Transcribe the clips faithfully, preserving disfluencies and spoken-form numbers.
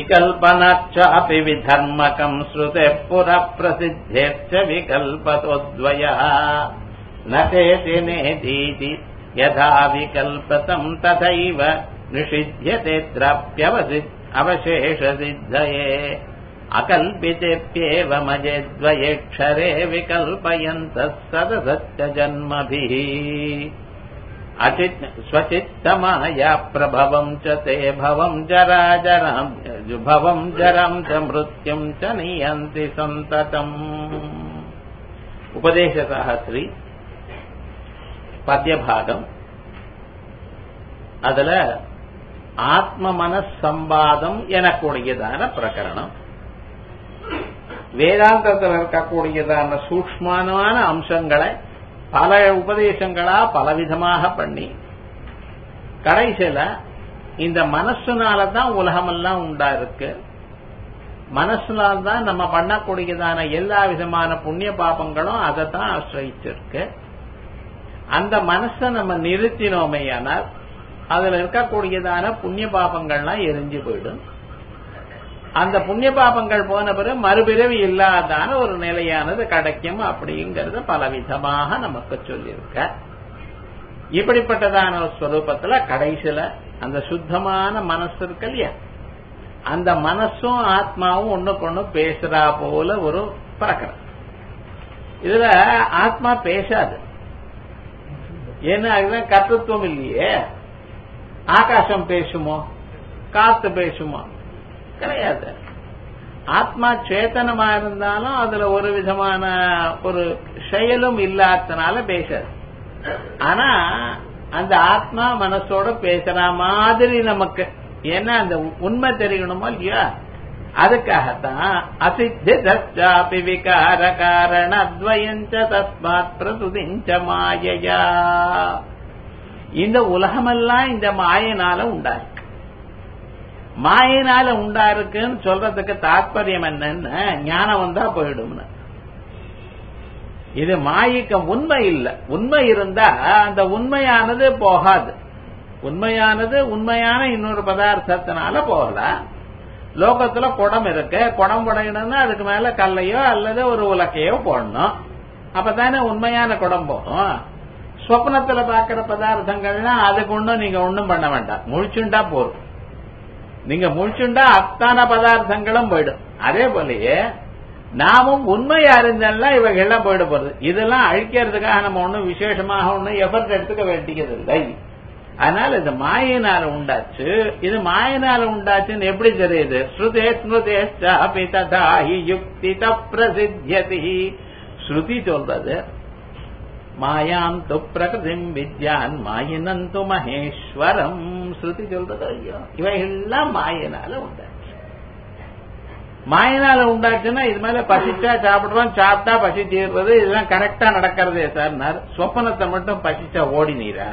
विकल्पनाच्चापि विधर्मकम् श्रुतेः पुरः प्रसिद्धेश्च विकल्पतोऽद्वयः न चेति नेतीति यथा विकल्पतम् तथैव निषिध्यतेऽत्राप्यवसिद्ध अवशेषसिद्धये अकल्पितेऽप्येवमजेद्वयेक्षरे विकल्पयन्तः सदसच्च जन्मभिः अचित् स्वचित्तमाया प्रभवम् च ते भवम् जरा जराम् भवम् जराम् च मृत्युम् च नियन्ति सन्ततम् उपदेशसाहस्री पद्यभागम् அதுல ஆத்ம மனஸ் சம்பாதம் எனக்கூடியதான பிரகரணம் வேதாந்தத்தில் இருக்கக்கூடியதான சூக்ஷ்மமான அம்சங்களை பல உபதேசங்களா பலவிதமாக பண்ணி கடைசியில இந்த மனசுனாலதான் உலகமெல்லாம் உண்டா இருக்கு, மனசுனால்தான் நம்ம பண்ணக்கூடியதான எல்லா விதமான புண்ணிய பாபங்களும் அதைத்தான் ஆசிரியிச்சிருக்கு. அந்த மனசை நம்ம நிறுத்தினோமையானால் அதுல இருக்கக்கூடியதான புண்ணிய பாபங்கள்லாம் எரிஞ்சு போயிடும். அந்த புண்ணிய பாபங்கள் போன பிறகு மறுபிறவி இல்லாதான ஒரு நிலையானது கிடைக்கும் அப்படிங்கறத பலவிதமாக நமக்கு சொல்லியிருக்க. இப்படிப்பட்டதான ஒரு ஸ்வரூபத்துல கடைசியில அந்த சுத்தமான மனசு இருக்கு இல்லையா, அந்த மனசும் ஆத்மாவும் ஒண்ணுக்கு ஒண்ணு பேசுறா போல ஒரு பிரகரணம். இதுல ஆத்மா பேசாது, ஏன்னா அதுதான் கர்த்தத்துவம் இல்லையே. ஆகாசம் பேசுமோ, காத்து பேசுமோ? கிடையாது. ஆத்மா சேத்தனமா இருந்தாலும் அதுல ஒரு விதமான ஒரு செயலும் இல்லாதனால பேசாது. ஆனா அந்த ஆத்மா மனசோட பேசுற மாதிரி நமக்கு ஏன்னா அந்த உண்மை தெரியணுமோ இல்லையா, அதுக்காகத்தான் அசித்தி விகார காரண அத்வயஞ்ச தஸ்மாத் பிரசுதிஞ்ச மாயையா. இந்த உலகமெல்லாம் இந்த மாயினால உண்டாயிருக்கு. மாயினால உண்டா இருக்குன்னு சொல்றதுக்கு தாற்பயம் என்னன்னு, ஞானம் வந்தா போயிடும்னு. இது மாயிக்க உண்மை இல்ல. உண்மை இருந்தா அந்த உண்மையானது போகாது. உண்மையானது உண்மையான இன்னொரு பதார்த்தத்தினால போகலாம். லோகத்துல குடம் இருக்கு, குடம் உடையணும்னா அதுக்கு மேல கல்லையோ அல்லது ஒரு உலக்கையோ போடணும், அப்பதானே உண்மையான குடம் போகும். சொப்னத்துல பாக்கிற பதார்த்தங்கள்லாம் அதுக்கு ஒண்ணும் நீங்க ஒண்ணும் பண்ண வேண்டாம், முழிச்சுண்டா போதும். நீங்க முழிச்சுண்டா அத்தான பதார்த்தங்களும் போயிடும். அதே போலயே நாமும் உண்மையா இருந்தாலும் இவைகள்லாம் போயிட போறது. இதெல்லாம் அழிக்கிறதுக்காக நம்ம ஒண்ணும் விசேஷமாக ஒண்ணும் எஃபர்ட் எடுத்துக்க வேண்டியதில்லை. அதனால இது மாயினால உண்டாச்சு. இது மாயினால உண்டாச்சுன்னு எப்படி தெரியுது? ஸ்ருதே ஸ்மிருதே சாபி ததா ஹி யுக்தி பிரசித்தியதி. ஸ்ருதி சொல்றது மாயாம் து பிரகிருதிம் வித்யான் மாயினந்து மகேஸ்வரம். ஸ்ருதி சொல்றது ஐயோ இவைகள்லாம் மாயினால உண்டாச்சு. மாயினால உண்டாச்சுன்னா இது மேல பசிச்சா சாப்பிடுறோம், சாப்பிட்டா பசி தீர்றது, இதெல்லாம் கரெக்டா நடக்கிறதே சார். சொப்பனத்தை மட்டும் பசிச்சா ஓடி நீரா?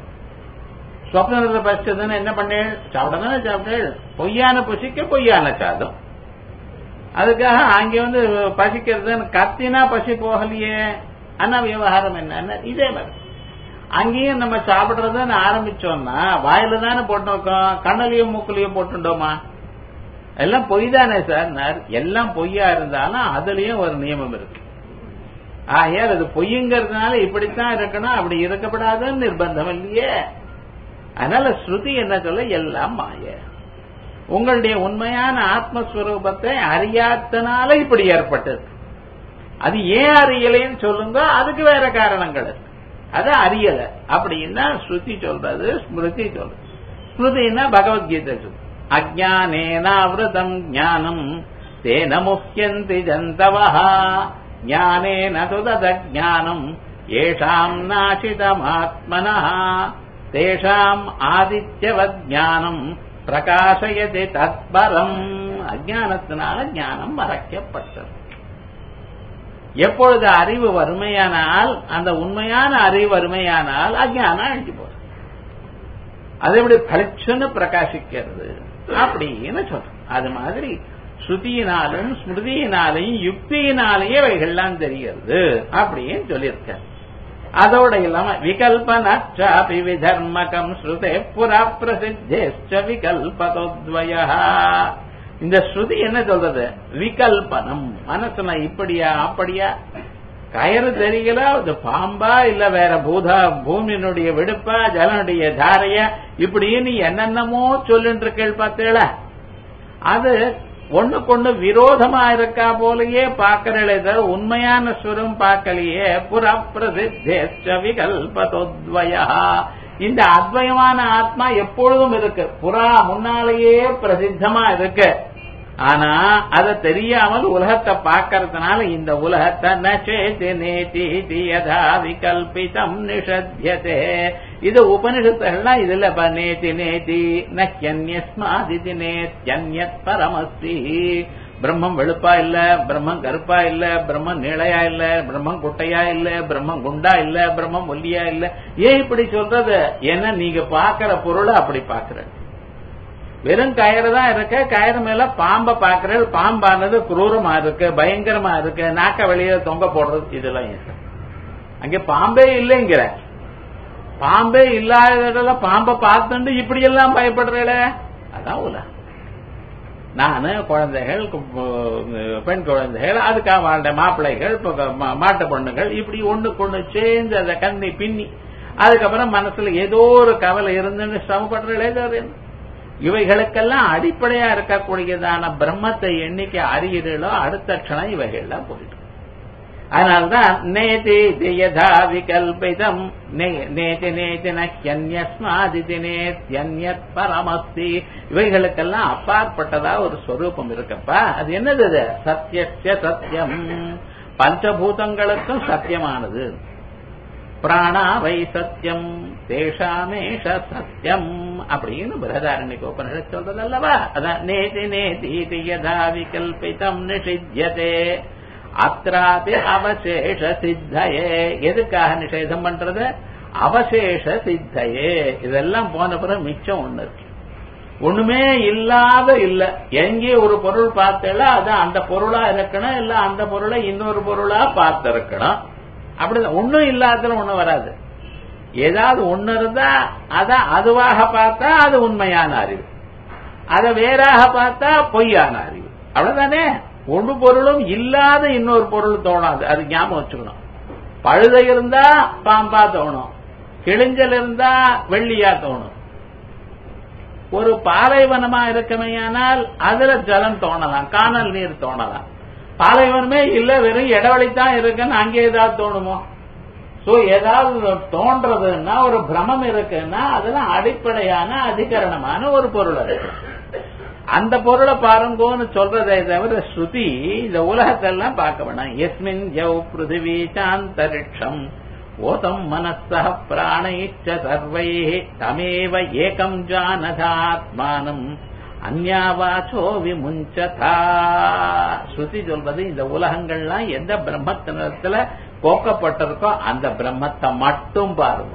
சொப்னத்தை பசிச்சதுன்னு என்ன பண்ணேன்? சாப்பிடதானே சாப்பிட்டேன். பொய்யான பசிக்க பொய்யான சாதம். அதுக்காக அங்க வந்து பசிக்கிறதுன்னு கத்தினா பசி போகலையே. ஆனா விவகாரம் என்ன? இதே மாதிரி அங்கேயும் நம்ம சாப்பிடுறதுன்னு ஆரம்பிச்சோம்னா வாயில தானே போட்டோம், கண்ணலையும் மூக்குலையும் போட்டுட்டோமா? எல்லாம் பொய் தானே சார். எல்லாம் பொய்யா இருந்தாலும் அதுலயும் ஒரு நியமம் இருக்கு. ஆகையால் அது பொய்யுங்கிறதுனால இப்படித்தான் இருக்கணும், அப்படி இருக்கப்படாதுன்னு நிர்பந்தம் இல்லையே. அதனால ஸ்ருதி என்ன சொல்ல, எல்லாம் மாய. உங்களுடைய உண்மையான ஆத்மஸ்வரூபத்தை அறியாதனால இப்படி ஏற்பட்டது. அது ஏன் அறியலைன்னு சொல்லுங்க, அதுக்கு வேற காரணங்கள் இருக்கு. அது அறியல அப்படின்னா ஸ்ருதி சொல்றது, ஸ்மிருதி சொல்றது. ஸ்மிருதினா பகவத்கீதை சொல்லு. அஜ்ஞானேனாவ்ருதம் ஞானம் தேன முஹ்யந்தி ஜந்தவஹ ஞானேன துததஜ்ஞானம் ஏஷாம் நாசிதமாத்மனஹ தேஷாம் ஆதித்யவத் ஞானம் பிரகாசயதி தத்பரம். அஜ்ஞானத்தினால ஞானம் மறைக்கப்பட்டது. எப்பொழுது அறிவு வறுமையானால், அந்த உண்மையான அறிவு வறுமையானால் அஜ்ஞானம் அழிஞ்சு போகுது. அது எப்படி பளிச்சுன்னு பிரகாசிக்கிறது அப்படின்னு சொல்றோம். அது மாதிரி ஸ்ருதியினாலும் ஸ்மிருதியினாலையும் யுக்தியினாலேயே அவைகள்லாம் தெரிகிறது அப்படின்னு சொல்லியிருக்க. அதோட இல்லாம விகல்பனாச்சாபி விதர்மகம் ஸ்ருதே புரா பிரசித்தேஷ்ச விகல்பதோத்வயः. இந்த ஸ்ருதி என்ன சொல்றது? விகல்பனம். மனசுல இப்படியா அப்படியா, கயிறு தெரியல, அது பாம்பா இல்ல வேற பூதா பூமியினுடைய வெடுப்பா ஜலனுடைய தாரையா, இப்படின்னு என்னென்னமோ சொல்லிட்டு இருக்கேள் பார்த்தேள, அது ஒண்ணுக்கொண்ணு விரோதமா இருக்கா போலயே பாக்கிறே தவிர உண்மையான ஸ்வரம் பார்க்கலையே. புற பிரசித்தேச்ச விகல்பதோத்வயா. இந்த அத்வயமான ஆத்மா எப்பொழுதும் இருக்கு, புறா முன்னாலேயே பிரசித்தமா இருக்கு. ஆனா அதை தெரியாமல் உலகத்தை பார்க்கறதுனால இந்த உலகத்தை நச்சேதி நேதி யதா விகல்பிதம் நிஷத்யதே. இது உபனிஷத்துகள்லாம் இதுல நேதி நேதி நன்யஸ்மாதிதி நேத்யன்யத் பரமஸ்தி. பிரம்மம் வெளுப்பா இல்ல, பிரம்மம் கருப்பா இல்ல, பிரம்மம் நீளையா இல்ல, பிரம்மம் குட்டையா இல்ல, பிரம்மம் குண்டா இல்ல, பிரம்மம் ஒல்லியா இல்ல. ஏன் இப்படி சொல்றது? ஏன்னா நீங்க பாக்கிற பொருளை அப்படி பாக்குற. வெறும் கயிறு தான் இருக்கு, கயிறு மேல பாம்பை பாக்குறது, பாம்பானது குரூரமா இருக்கு, பயங்கரமா இருக்கு, நாக்க வெளியே தொங்க போடுறது, இதெல்லாம் அங்க பாம்பே இல்லைங்கிற. பாம்பே இல்லாத பாம்பை பார்த்துட்டு இப்படி எல்லாம் பயப்படுறேல, அதான் உலகம். நானு குழந்தைகள், பெண் குழந்தைகள், அதுக்காக வாழ்ந்த மாப்பிள்ளைகள், மாட்டு பொண்ணுகள், இப்படி ஒண்ணுக்கு ஒண்ணு சேர்ந்து அதை கண்ணி பின்னி அதுக்கப்புறம் மனசுல ஏதோ ஒரு கவலை இருந்துன்னு சிரமப்படுறே. இவைகளுக்கெல்லாம் அடிப்படையா இருக்கக்கூடியதான பிரம்மத்தை எண்ணிக்கை அறிகிறீர்களோ அடுத்த க்ஷணம் இவைகள்லாம் போயிடும். அதனால்தான் நேதி யதா விகல்பிதம் நேதி நேதி நன்யஸ்மாதிதி நேத்யன்யத் பரமஸ்தி. இவைகளுக்கெல்லாம் அப்பாற்பட்டதா ஒரு ஸ்வரூபம் இருக்கப்பா. அது என்னது? சத்யஸ்ய சத்யம். பஞ்சபூதங்களுக்கும் சத்தியமானது. பிராணா வை சத்தியம் தேஷாமேஷ சத்தியம் அப்படின்னு பிரகதாரண்யக உபனிஷத் சொல்றது அல்லவா? அதான் நேதி நேதி யதா விகல்பிதம் நிஷித்யதே அத்ராபி அவசேஷ சித்தயே. எதுக்காக நிஷேதம் பண்றது? அவசேஷ சித்தயே. இதெல்லாம் போன பிறகு மிச்சம் ஒண்ணு இருக்கு. ஒண்ணுமே இல்லாத இல்ல. எங்கே ஒரு பொருள் பார்த்தல அது அந்த பொருளா இருக்கணும், இல்ல அந்த பொருளை இன்னொரு பொருளா பார்த்திருக்கணும். அப்படிதான். ஒண்ணும் இல்லாததுல ஒண்ணு வராது. ஏதாவது ஒண்ணு இருந்தா அத அதுவாக பார்த்தா அது உண்மையான அறிவு, அதை வேறாக பார்த்தா பொய்யான அறிவு. அவ்வளவுதானே. ஒன்று பொருளும் இல்லாத இன்னொரு பொருள் தோணாது. அது ஞாபகம் வச்சுக்கணும். பழுதை இருந்தா பாம்பா தோணும், கிழிஞ்சல் இருந்தா வெள்ளியா தோணும். ஒரு பாலைவனமா இருக்கமையானால் அதுல ஜலம் தோணலாம், காணல் நீர் தோணலாம். பாலைவனமே இல்ல, வெறும் இடவழித்தான் இருக்குன்னு அங்கே ஏதாவது தோணுமோ? சோ ஏதாவது தோன்றதுன்னா ஒரு பிரமம் இருக்குன்னா அதெல்லாம் அடிப்படையான அதிகரணமான ஒரு பொருள் இருக்கு. அந்த பொருளை பாருங்கன்னு சொல்றதை தவிர ஸ்ருதி இந்த உலகத்தெல்லாம் பார்க்க வேணாம். எஸ்மின் ஜவ் பிருத்திவி சாந்தரிக்ஷம் ஓதம் மனச பிராணைச்ச சர்வை தமேவ ஏகம் ஜானதாத்மானம் அந்யாவாச்சோ விமுஞ்சதா. ஸ்ருதி சொல்றது இந்த உலகங்கள்லாம் எந்த பிரம்மத்தினத்துல போக்கப்பட்டிருக்கோ அந்த பிரம்மத்தை மட்டும் பாருங்க.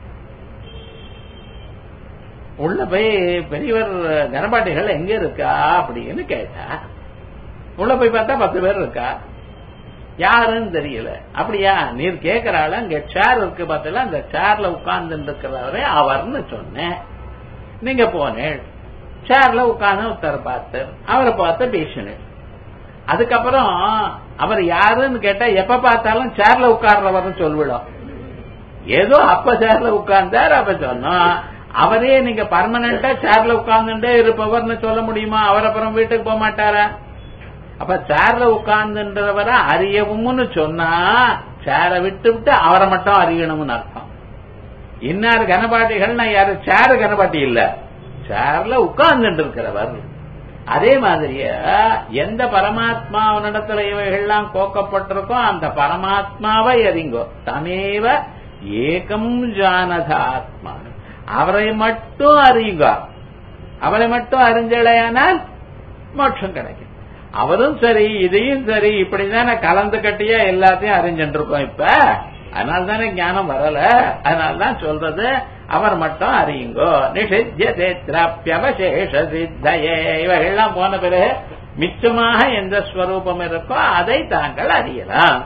உள்ள போய் பெரியவர் கனபாட்டிகள் எங்க இருக்கா அப்படின்னு கேட்டா, உள்ள போய் பார்த்தா பத்து பேர் இருக்கா, யாருன்னு தெரியல. அப்படியா? நீர் கேட்கிறாள், அங்க சேர் இருக்கு பார்த்தல, அந்த சேர்ல உட்கார்ந்து இருக்கிறவரே அவர்னு சொன்னேன். நீங்க போனேன், சேர்ல உட்கார்ந்து ஒருத்தர் பார்த்து அவரை பார்த்து பேசினேன். அதுக்கப்புறம் அவர் யாருன்னு கேட்டா எப்ப பார்த்தாலும் சேர்ல உட்கார்றவர்னு சொல்லிவிடும். ஏதோ அப்ப சேர்ல உட்கார்ந்தார் அப்ப சொன்னோம். அவரே நீங்க பர்மனண்டா சேர்ல உட்கார்ந்துட்டே இருப்பவர்னு சொல்ல முடியுமா? அவர் அப்புறம் வீட்டுக்கு போக மாட்டாரா? அப்ப சேர்ல உட்கார்ந்துன்றவர அறியவும்னு சொன்னா சேரை விட்டு விட்டு அவரை மட்டும் அறியணும்னு அர்த்தம். இன்னாரு கனபாட்டிகள்னா யாரு? சேரு கனபாட்டி இல்ல, சேர்ல உட்கார்ந்துட்டு இருக்கிறவர். அதே மாதிரியே எந்த பரமாத்மாவனிடத்துல இவைகள்லாம் கோக்கப்பட்டிருக்கோ அந்த பரமாத்மாவை அறிங்கோ. தமேவ ஏகம் ஜானதாத்மா. அவரை மட்டும் அறியுங்க. அவரை மட்டும் அறிஞ்சலையானால் மோட்சம் கிடைக்கும். அவரும் சரி இதையும் சரி இப்படிதானே கலந்து கட்டியா எல்லாத்தையும் அறிஞ்சுட்டு இருக்கோம் இப்ப. அதனால்தானே ஞானம் வரல. அதனால்தான் சொல்றது அவர் மட்டும் அறியுங்கோ. நிஷித்யதேத்ராப்யவசேஷ சித்தயே. இவர்கள்லாம் போன பிறகு மிச்சமாக எந்த ஸ்வரூபம் இருக்கோ அதை தாங்கள் அறியலாம்.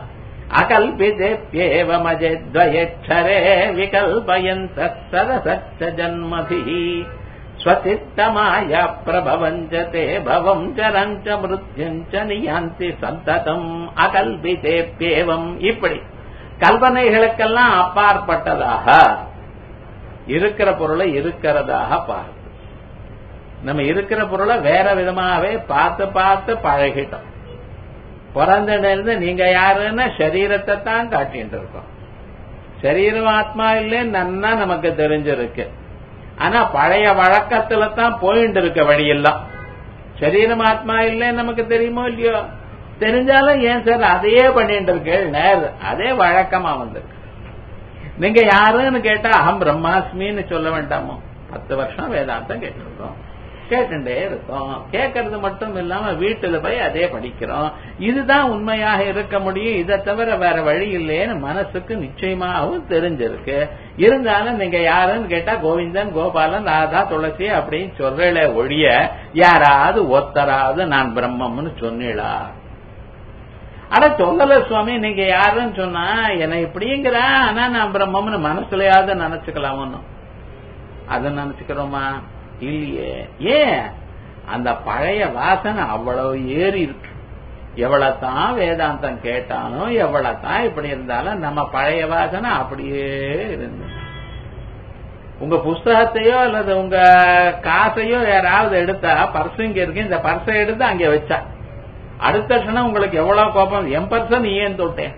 அகல்பிதேப்யேவமஜத்வயேச்சரே விகல்பயந்த சதசச்ச ஜன்மபிஹி ஸ்வசித்தமாய பிரபவஞ்சதே பவம் சரஞ்ச மிருத்யஞ்ச நியாந்தி சந்ததம் அகல்பிதேப்யேவம். இப்படி கல்பனைகளுக்கெல்லாம் அப்பாற்பட்டதாக இருக்கிற பொருளை இருக்கிறதாக பார்த்து நம்ம இருக்கிற பொருளை வேற விதமாவே பார்த்து பார்த்து பழகிட்டோம். பிறந்திலிருந்து நீங்க யாருன்னா சரீரத்தை தான் காட்டிட்டு இருக்கோம். சரீரம் ஆத்மா இல்லைன்னு நன்னா நமக்கு தெரிஞ்சிருக்கு. ஆனா பழைய வழக்கத்துல தான் போயிட்டு இருக்க வழியெல்லாம். சரீரம் ஆத்மா இல்லைன்னு நமக்கு தெரியுமோ இல்லையோ, தெரிஞ்சாலும் ஏன் சார் அதையே பண்ணிட்டு இருக்கேன், அதே வழக்கமா வந்திருக்கு. நீங்க யாருன்னு கேட்டா அகம் பிரம்மாஸ்மின்னு சொல்ல வேண்டாமோ? பத்து வருஷம் வேதாந்தம் கேட்டிருக்கோம், கேட்டுட்டே இருக்கோம். கேட்கறது மட்டும் இல்லாம வீட்டுல போய் அதே படிக்கிறோம். இதுதான் உண்மையாக இருக்க முடியும், இதை தவிர வேற வழி இல்லைன்னு மனசுக்கு நிச்சயமாகவும் தெரிஞ்சிருக்கு. இருந்தாலும் நீங்க யாருன்னு கேட்டா கோவிந்தன், கோபாலன், ராதா, துளசி அப்படின்னு சொல்றல ஒழிய யாராவது ஒத்தராவது நான் பிரம்மம்னு சொன்னீளா? ஆனா சொல்லல சுவாமி, நீங்க யாருன்னு சொன்னா என்ன இப்படிங்கிற, ஆனா நான் பிரம்மம்னு மனசுலயாவது நினைச்சுக்கலாமோ? அதை நினைச்சுக்கிறோமா? இல்லையே. ஏன்? அந்த பழைய வாசனை அவ்வளவு ஏறி இருக்கு. எவ்வளவுதான் வேதாந்தம் கேட்டானோ, எவ்வளவுதான் இப்படி இருந்தாலும் நம்ம பழைய வாசனை அப்படியே இருந்து. உங்க புஸ்தகத்தையோ அல்லது உங்க காசையோ யாராவது எடுத்தா, பர்ஸ் இங்க இருக்கு, இந்த பர்ஸை எடுத்து அங்க வச்சா அடுத்த க்ஷணம் உங்களுக்கு எவ்வளவு கோபம், என் பர்சன் நீ ஏன் தொட்டேன்,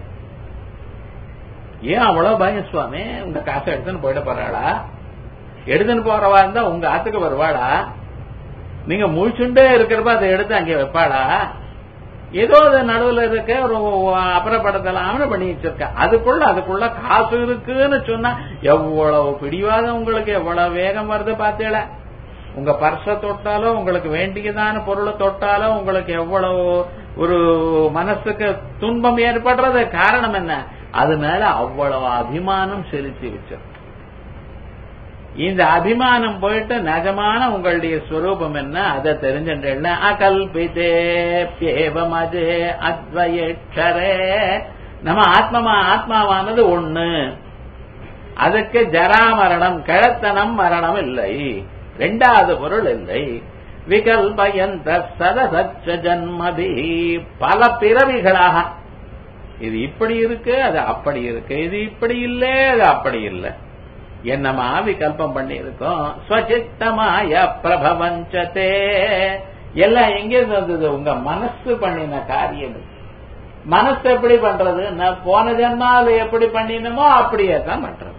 ஏன் அவ்வளவு பயம் சுவாமி? உங்க காசை எடுத்துன்னு போயிட போறாளா? எடுத்துன்னு போறவா இருந்தா உங்க ஆத்துக்கு வருவாளா? நீங்க முழிச்சுண்டே இருக்கிறப்ப அதை எடுத்து அங்கே வைப்பாளா? ஏதோ அது நடுவில் இருக்க ஒரு அப்புறப்படுத்தலாம்னு பண்ணி வச்சிருக்க. அதுக்குள்ள அதுக்குள்ள காசு இருக்குன்னு சொன்னா எவ்வளவு பிடிவாதம் உங்களுக்கு, எவ்வளவு வேகம் வருது பார்த்தீங்களா? உங்க பர்ஸ தொட்டாலோ, உங்களுக்கு வேண்டியதான பொருளை தொட்டாலோ உங்களுக்கு எவ்வளவு ஒரு மனசுக்கு துன்பம் ஏற்படுறது. காரணம் என்ன? அது மேல அவ்வளவு அபிமானம் செலுத்தி வச்சிருக்கு. இந்த அபிமானம் போயிட்டு நிஜமான உங்களுடைய ஸ்வரூபம் என்ன அதை தெரிஞ்சுட்டேன். அகல்பிதேப்யேவமஜே அத்வயேட்சரே. நம்ம ஆத்மா ஆத்மாவானது ஒண்ணு, அதுக்கு ஜராமரணம், கிழத்தனம், மரணம் இல்லை, ரெண்டாவது பொருள் இல்லை. விகல்பயந்த சதசச்ச ஜன்மதி, பல பிறவிகளாக இது இப்படி இருக்கு, அது அப்படி இருக்கு, இது இப்படி இல்லை, அது அப்படி இல்லை, என்னமா விகல்பம் பண்ணி இருக்கோம். ஸ்வசித்தமாய பிரபவஞ்சதே. எல்லாம் எங்கே வந்தது? உங்க மனசு பண்ணின காரியம். மனசு எப்படி பண்றது? நான் போன ஜன்மால எப்படி பண்ணினமோ அப்படியே தான் பண்றது.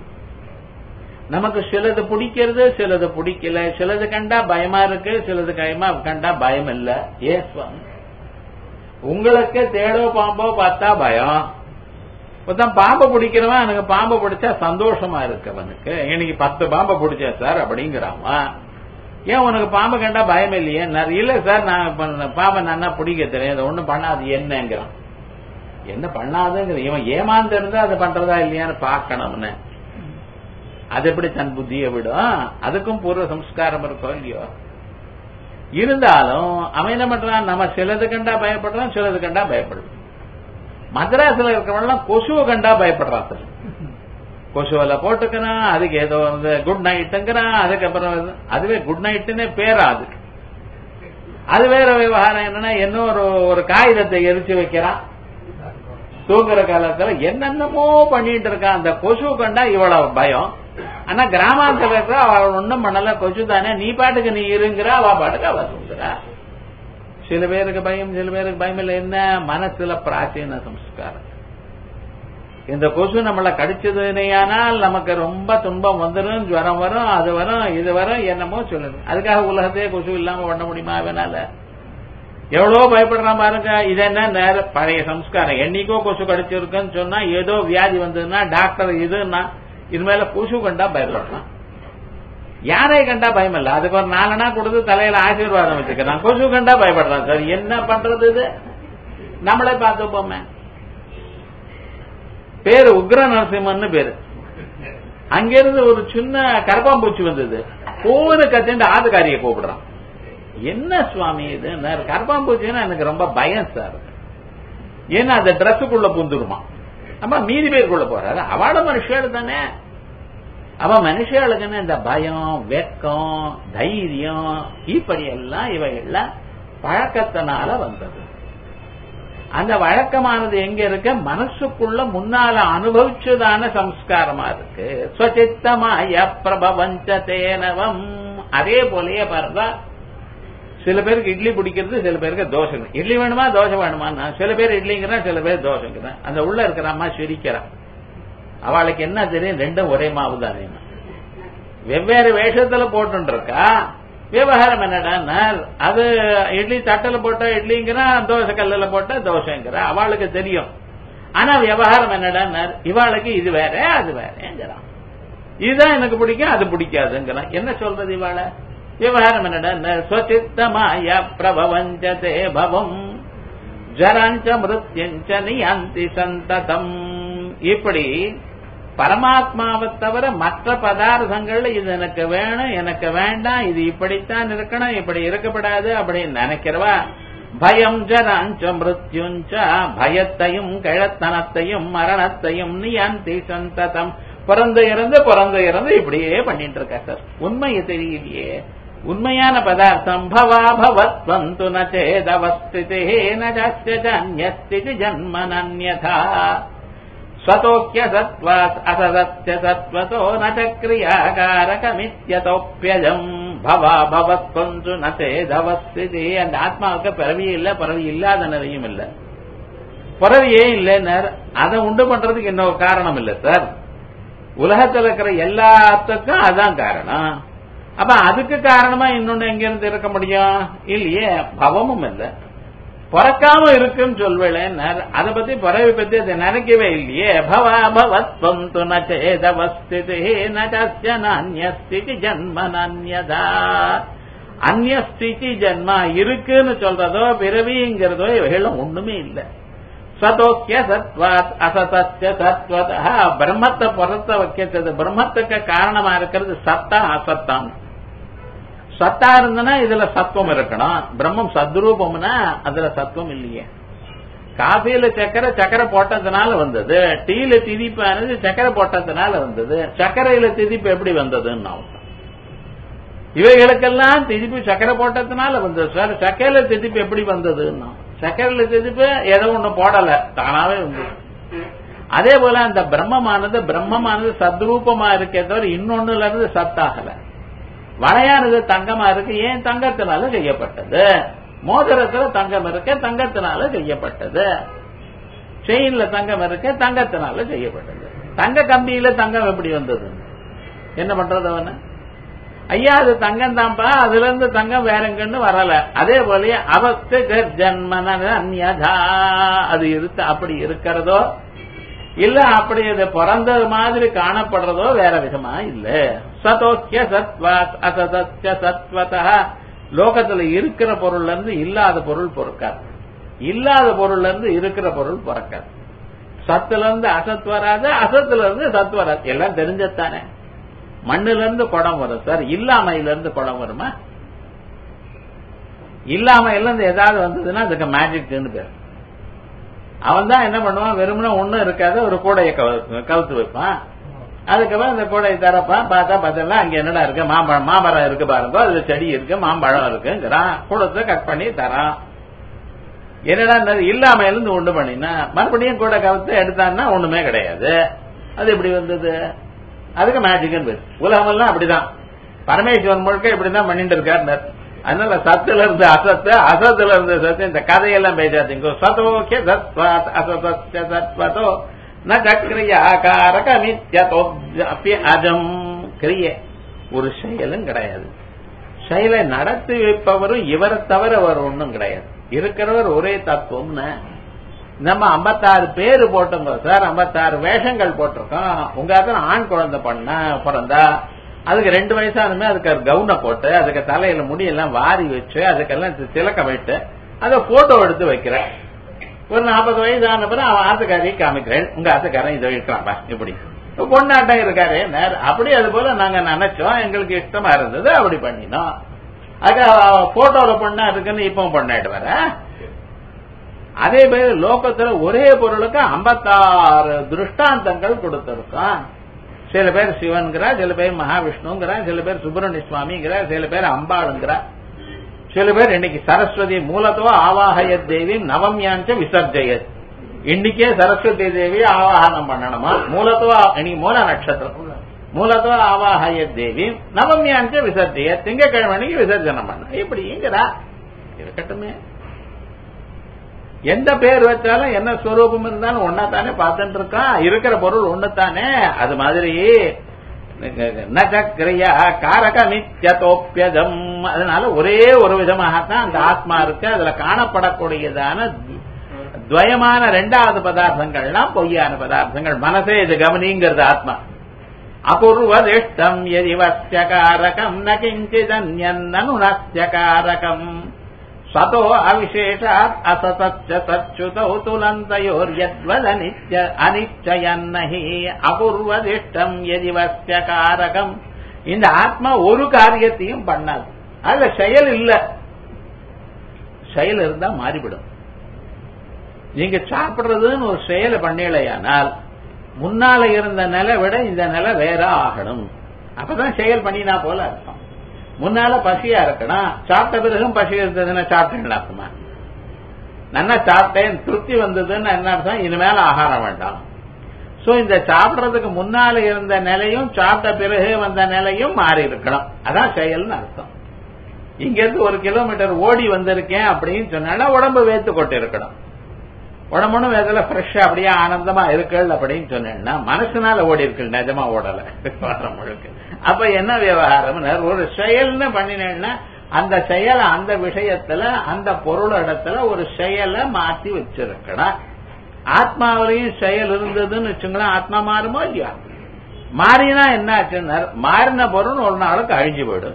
நமக்கு சிலது பிடிக்கிறது, சிலது பிடிக்கல, சிலது கண்டா பயமா இருக்கு, சிலது கைமா கண்டா பயம் இல்ல. ஏ சுவாமி, உங்களுக்கு தேடோ பாம்போ பார்த்தா பயம். இப்பதான் பாம்பை பிடிக்கிறவன் எனக்கு பாம்பை பிடிச்சா சந்தோஷமா இருக்கு. அவனுக்கு இன்னைக்கு பத்து பாம்பை பிடிச்சா சார் அப்படிங்கிறாமா? ஏன் உனக்கு பாம்பை கண்டா பயம் இல்லையே? இல்ல சார், நான் பாம்பை நல்லா பிடிக்க தெரியும், ஒண்ணும் பண்ணாது என்னங்கிறான். என்ன பண்ணாதுங்கிற இவன் ஏமாந்து இருந்தா அதை பண்றதா இல்லையான்னு பாக்கணும்னு. அது எப்படி தன் புத்தியை விடும்? அதுக்கும் பூர்வ சம்ஸ்காரம் இருக்கும் இல்லையோ? இருந்தாலும் அவன் என்ன பண்றான்? நம்ம சிலது கண்டா பயப்படுறான், சிலது கண்டா பயப்படுறோம். மദ്രാஸ்ல இருக்கிறவன் கொசுவை கண்டா பயப்படுறான் சார். கொசுவில போட்டுக்கிறான், அதுக்கு ஏதோ குட் நைட்டுங்கிறான். அதுக்கப்புறம் அதுவே குட் நைட்டுன்னு பேரா அதுக்கு. அது வேற விவகாரம். என்னன்னா இன்னொரு ஒரு காகிதத்தை எரிச்சு வைக்கிறான் தூங்குற காலத்துல. என்னென்னமோ பண்ணிட்டு இருக்கான். அந்த கொசு கண்டா இவ்வளவு பயம். ஆனா கிராமாந்தர இருக்கிற அவள் ஒன்னும் பண்ணல, கொசு தானே, நீ பாட்டுக்கு நீ இருங்கிற, அவ பாட்டுக்கு அவ தூங்குறா. சில பேருக்கு பயம், சில பேருக்கு பயம் இல்லை. என்ன? மனசுல பிராச்சீன சம்ஸ்காரம். இந்த கொசு நம்மளை கடிச்சதுனையானால் நமக்கு ரொம்ப துன்பம் வந்துடும், ஜுவரம் வரும், அது வரும், இது வரும், என்னமோ சொல்லுது. அதுக்காக உலகத்தையே கொசு இல்லாம பண்ண முடியுமா? அவனால எவ்வளவோ பயப்படுறான் பாருங்க. இது என்ன நேர பழைய சம்ஸ்காரம். என்னைக்கோ கொசு கடிச்சிருக்குன்னு சொன்னா, ஏதோ வியாதி வந்ததுன்னா டாக்டர் இதுன்னா, இது மேல கொசு கண்டா பயப்படுறான். யானை கண்டா பயம் இல்ல, அதுக்கு ஒரு நாலனா கொடுத்து தலையில ஆசீர்வாதம் வச்சுக்கிறான். கொசு கண்டா பயப்படுறான் சார். என்ன பண்றது? இது நம்மளே பார்த்துப்போமே. பேரு உக்ர நரசிம்மன்னு பேரு. அங்கிருந்து ஒரு சின்ன கரப்பாம்பூச்சி வந்தது, கோவனு கத்திட்டு ஆதுக்காரியை கூப்பிடுறான். என்ன சுவாமி இது? கரப்பாம்பூச்சின்னா எனக்கு ரொம்ப பயம் சார். ஏன்னா அந்த டிரெஸ்ஸுக்குள்ள புந்துருமா. அம்மா மீதி பேருக்குள்ள போறாரு. அவள மனுஷன் தானே. அவ மனுஷர்களுக்குன்னு இந்த பயம், வெக்கம், தைரியம் இப்படி எல்லாம் இவைகள்லாம் பழக்கத்தினால வந்தது. அந்த வழக்கமானது எங்க இருக்கு? மனசுக்குள்ள முன்னால அனுபவிச்சதான சம்ஸ்காரமா இருக்கு. ஸ்வசித்தமாய பிரபவஞ்சதேனவம். அதே போலயே பாருங்க, சில பேருக்கு இட்லி பிடிக்கிறது, சில பேருக்கு தோசை. இட்லி வேணுமா தோசை வேணுமா? சில பேர் இட்லிங்கிறான், சில பேர் தோசைங்கிறான். அந்த உள்ள இருக்கிற அம்மா சிரிக்கிறான். அவளுக்கு என்ன தெரியும்? ரெண்டும் ஒரே மாவு தானே. வெவ்வேறு வேஷத்துல போட்டு இருக்கா. விவகாரம் என்னடா, அது இட்லி தட்டல போட்டா இட்லிங்கிறா, தோசை கல்லுல போட்டா தோசைங்கிறா. அவளுக்கு தெரியும். ஆனா விவகாரம் என்னடா, இவாளுக்கு இது வேற அது வேறங்கிறான். இதுதான் எனக்கு பிடிக்கும், அது பிடிக்காதுங்கிறான். என்ன சொல்றது இவாள? விவகாரம் என்னடா, ஸ்வசித்தமாய பிரபவஞ்சதே பவம் ஜராஞ்ச மிருத்யஞ்ச நியந்தி சந்ததம். இப்படி பரமாத்மாவை தவிர மற்ற பதார்த்தங்கள்ல இது எனக்கு வேணும், எனக்கு வேண்டாம், இது இப்படித்தான் இருக்கணும், இப்படி இருக்கப்படாது அப்படின்னு நினைக்கிறவா பயம் ஜராஞ்ச மிருத்யுஞ்ச, பயத்தையும் கிழத்தனத்தையும் மரணத்தையும் நியந்தி சந்ததம். பிறந்து இறந்து பிறந்து இறந்து இப்படியே பண்ணிட்டு இருக்க சார். உண்மையை தெரியலையே. உண்மையான பதார்த்தம் பவா பவத்வம் து நேதவஸ்திதே நஜஸ்ய ஜன்மனன்யதா ஸ்வதோக்ய சத்வாத் அசதத்ய சத்வதோ ந கிரியாகாரகமித்யதோப்யஜம் பவா பவத்வம் து நேதவஸ்திதே. அந்த ஆத்மாவுக்கு பிறவியே இல்ல, பிறவி இல்லாத நிலையும் இல்ல, பிறவியே இல்லைன்னார். அதை உண்டு பண்றதுக்கு இன்னொரு காரணம் இல்ல சார். உலகத்தில் இருக்கிற எல்லாத்துக்கும் அதான் காரணம். அப்ப அதுக்கு காரணமா இன்னொன்னு எங்க இருந்து இருக்க முடியும்? இல்லையே, பவமும் இல்ல, பிறக்காம இருக்குன்னு சொல்வேன். அதை பத்தி பிறவி பத்தி அதை நினைக்கவே இல்லையே. பவா பவத்வம் து நேதவஸ்திதே நஜஸ்ய நான்யஸ்திதி ஜன்மனன்யதா. அந்நியஸ்திதி ஜன்மா இருக்குன்னு சொல்றதோ பிறவிங்கிறதோ இவைகளும் ஒண்ணுமே இல்லை. சதோக்கிய சத்வாத் அசதத்ய சத்வதா. பிரம்மத்தை புறத்த வைக்கிறது, பிரம்மத்துக்கு காரணமா இருக்கிறது சத்தா அசத்தான். சத்தா இருந்தனா இதுல சத்துவம் இருக்கணும். பிரம்மம் சத்ரூபம்னா அதுல சத்துவம் இல்லையே. காஃபியில சக்கரை சக்கரை போட்டதுனால வந்தது, டீல திதிப்பானது சக்கரை போட்டதுனால வந்தது. சக்கரையில திதிப்பு எப்படி வந்ததுன்னு இவைகளுக்கெல்லாம் திதிப்பு சக்கரை போட்டதுனால வந்தது சார். சக்கரையில திதிப்பு எப்படி வந்ததுன்னா, சக்கரையில திதிப்பு ஏதோ ஒண்ணு போடல, தானாவே வந்தது. அதே போல அந்த பிரம்மமானது பிரம்மமானது சத்ரூபமா இருக்கே தவிர இன்னொன்னுல இருந்து சத்தாகல. வளையானது தங்கமா இருக்கு, ஏன்? தங்கத்தினால செய்யப்பட்டது. மோதிரத்துல தங்கம் இருக்க, தங்கத்தினால செய்யப்பட்டது. செயின்ல தங்கம் இருக்க, தங்கத்தினால செய்யப்பட்டது. தங்க கம்பியில தங்கம் எப்படி வந்தது? என்ன பண்றது அவன? ஐயா அது தங்கம் தான்ப்பா, அதுல இருந்து தங்கம் வேற எங்கன்னு வரல. அதே போல அவஸ்தை ஜன்மன அந்யதா. அது இருக்க அப்படி இருக்கிறதோ இல்ல அப்படி அது பிறந்தது மாதிரி காணப்படுறதோ வேற விதமா இல்ல. சதோக்கிய சத்வாத் அசதத்ய சத்வதா. லோகத்துல இருக்கிற பொருள்ல இருந்து இல்லாத பொருள் பொறுக்காது, இல்லாத பொருள்ல இருந்து இருக்கிற பொருள் பிறக்காது. சத்துல இருந்து அசத் வராது, அசத்துல இருந்து சத் வராது. எல்லாம் தெரிஞ்சத்தானே. மண்ணுல இருந்து குடம் வரும் சார், இல்லாமையில இருந்து குடம் வருமா? இல்லாமையில இருந்து ஏதாவது வந்ததுன்னா அதுக்கு மேஜிக்னு பேர். அவன் தான் என்ன பண்ணுவான், வெறுமனே ஒண்ணும் இருக்காது, ஒரு கூடையை கவுத்து வைப்பான். அதுக்கப்புறம் அந்த கூடையை தரப்பான், பார்த்தா பார்த்தா அங்க என்னடா இருக்கு, மாம்பழம் மாமரம் இருக்கு பாருங்க, அதுல செடி இருக்கு, மாம்பழம் இருக்குங்கிறான். கூடத்தை கட் பண்ணி தரான். என்னடா இல்லாமையில இருந்து உண்டு பண்ணினா மறுபடியும் கூட கவுத்து எடுத்தான்னா ஒண்ணுமே கிடையாது. அது எப்படி வந்தது? அதுக்கு மேஜிக்னு பேர். உலகமெல்லாம் அப்படிதான். பரமேஸ்வரன் முழுக்க இப்படிதான் பண்ணிட்டு இருக்காரு. அதனால சத்துல இருந்து அசத்து, அசத்துல இருந்து சத்து, இந்த கதையெல்லாம் பேசாதீங்க. சதோக்கிய சத்வாத் அசதத்ய சத்வதோ ந கிரியாகாரகமித்யதோ அஜம். கிரிய ஒரு செயலும் கிடையாது. செயலை நடத்தி வைப்பவரும் இவரை தவிர அவர் ஒன்றும் கிடையாது. இருக்கிறவர் ஒரே தத்துவம்னு நம்ம ஐம்பத்தாறு பேரு போட்டோங்க சார், ஐம்பத்தாறு வேஷங்கள் போட்டிருக்கோம். உங்க ஆண் குழந்தை பண்ண பிறந்தா அதுக்கு ரெண்டு வயசானுமே அதுக்கு கவுனை போட்டு அதுக்கு தலையில முடியெல்லாம் வாரி வச்சு அதுக்கெல்லாம் திலக்க விட்டு அதை போட்டோ எடுத்து வைக்கிறேன். ஒரு நாற்பது வயசு ஆன பிறகு அவன் ஆத்துக்காரியை காமிக்கிறேன், உங்க ஆத்துக்காரன் இதை இருக்கிறான்பா இப்படி பொண்ணாட்டம் இருக்காரு. அப்படி அது போல நாங்க நினைச்சோம், எங்களுக்கு இஷ்டமா இருந்தது, அப்படி பண்ணினோம். அது போட்டோல பொண்ணா இருக்குன்னு இப்ப பொண்ணாயிட்டு வர. அதே மாதிரி லோகத்துல ஒரே பொருளுக்கு ஐம்பத்தாறு திருஷ்டாந்தங்கள் கொடுத்திருக்கோம். சில பேர் சிவன்கிறா, சில பேர் மகாவிஷ்ணுங்கிறா, சில பேர் சுப்பிரமணிய சுவாமிங்கிறா, சில பேர் அம்பாளுங்கிறா, சில பேர் இன்னைக்கு சரஸ்வதி மூலத்தோ ஆவாகய தேவி நவம்யாஞ்ச விசர்ஜயத். இன்னைக்கே சரஸ்வதி தேவி ஆவாகனம் பண்ணணுமா? மூலத்தோ இன்னைக்கு மூல நட்சத்திரம், மூலத்தோ ஆவாகய தேவி நவம்யாஞ்ச விசர்ஜயத், திங்கக்கிழமைக்கு விசர்ஜனம் பண்ண இப்படிங்கிறா. இருக்கட்டுமே, எந்த பேர் வச்சாலும் என்ன ஸ்வரூபம் இருந்தாலும் ஒன்னதானே பார்த்துட்டு இருக்கான். இருக்கிற பொருள் ஒண்ணுத்தானே. அது மாதிரி நச்சக்கிரியா காரகமித்யதோப்பியதம். அதனால ஒரே ஒரு விதமாகத்தான் அந்த ஆத்மா இருக்கு. அதுல காணப்படக்கூடியதான துவயமான ரெண்டாவது பதார்த்தங்கள்லாம் பொய்யான பதார்த்தங்கள். மனசே இது கவனிங்கிறது ஆத்மா. அபூர்வதிஷ்டம் எதிவஸ்ய காரகம் ந கிஞ்சிதன்யன்னனு நஸ்ய காரகம் சதோ அவிசேஷாத் அசதச்ச சச்சுதௌ துலந்தயோர்யத்வதனித்ய அனிச்சயன்னஹி அபூர்வதிஷ்டம் எதிவஸ்ய காரகம். இந்த ஆத்மா ஒரு காரியத்தையும் பண்ணாது. அதுல செயல் இல்ல. செயல் இருந்தா மாறிவிடும். நீங்க சாப்பிடுறதுன்னு ஒரு செயலை பண்ணலையானால் முன்னால இருந்த நிலை விட இந்த நிலை வேற ஆகணும். அப்பதான் செயல் பண்ணினா போல அர்த்தம். முன்னால பசியா இருக்கணும், சாப்பிட்ட பிறகும் பசி இருந்ததுன்னா சாப்பிட்டேன் அர்த்தமா? நல்லா சாப்பிட்டேன் திருப்தி வந்ததுன்னு என்ன அர்த்தம்? இனிமேல ஆகாரம் வேண்டாம். சோ இந்த சாப்பிடுறதுக்கு முன்னால இருந்த நிலையும் சாப்பிட்ட பிறகு வந்த நிலையும் மாறி இருக்கணும். அதான் செயல்னு அர்த்தம். இங்க இருந்து ஒரு கிலோமீட்டர் ஓடி வந்திருக்கேன் அப்படின்னு சொன்னா உடம்பு வேத்து கொண்டு இருக்கணும். உடம்புன்னு வேதல ஃப்ரெஷ்ஷா அப்படியே ஆனந்தமா இருக்கல் அப்படின்னு சொன்னேன்னா மனசுனால ஓடி இருக்கு, நிஜமா ஓடல முழுக்க. அப்ப என்ன விவகாரம்? ஒரு செயல்னு பண்ணினேன்னா அந்த செயலை அந்த விஷயத்துல அந்த பொருள் இடத்துல ஒரு செயலை மாற்றி வச்சிருக்கணும். ஆத்மாவிலையும் செயல் இருந்ததுன்னு வச்சுங்களேன், ஆத்மா மாறுமோ இல்லையா? மாறினா என்ன ஆச்சுன்னா மாறின பொருள் ஒரு நாளுக்கு அழிஞ்சு போயிடும்.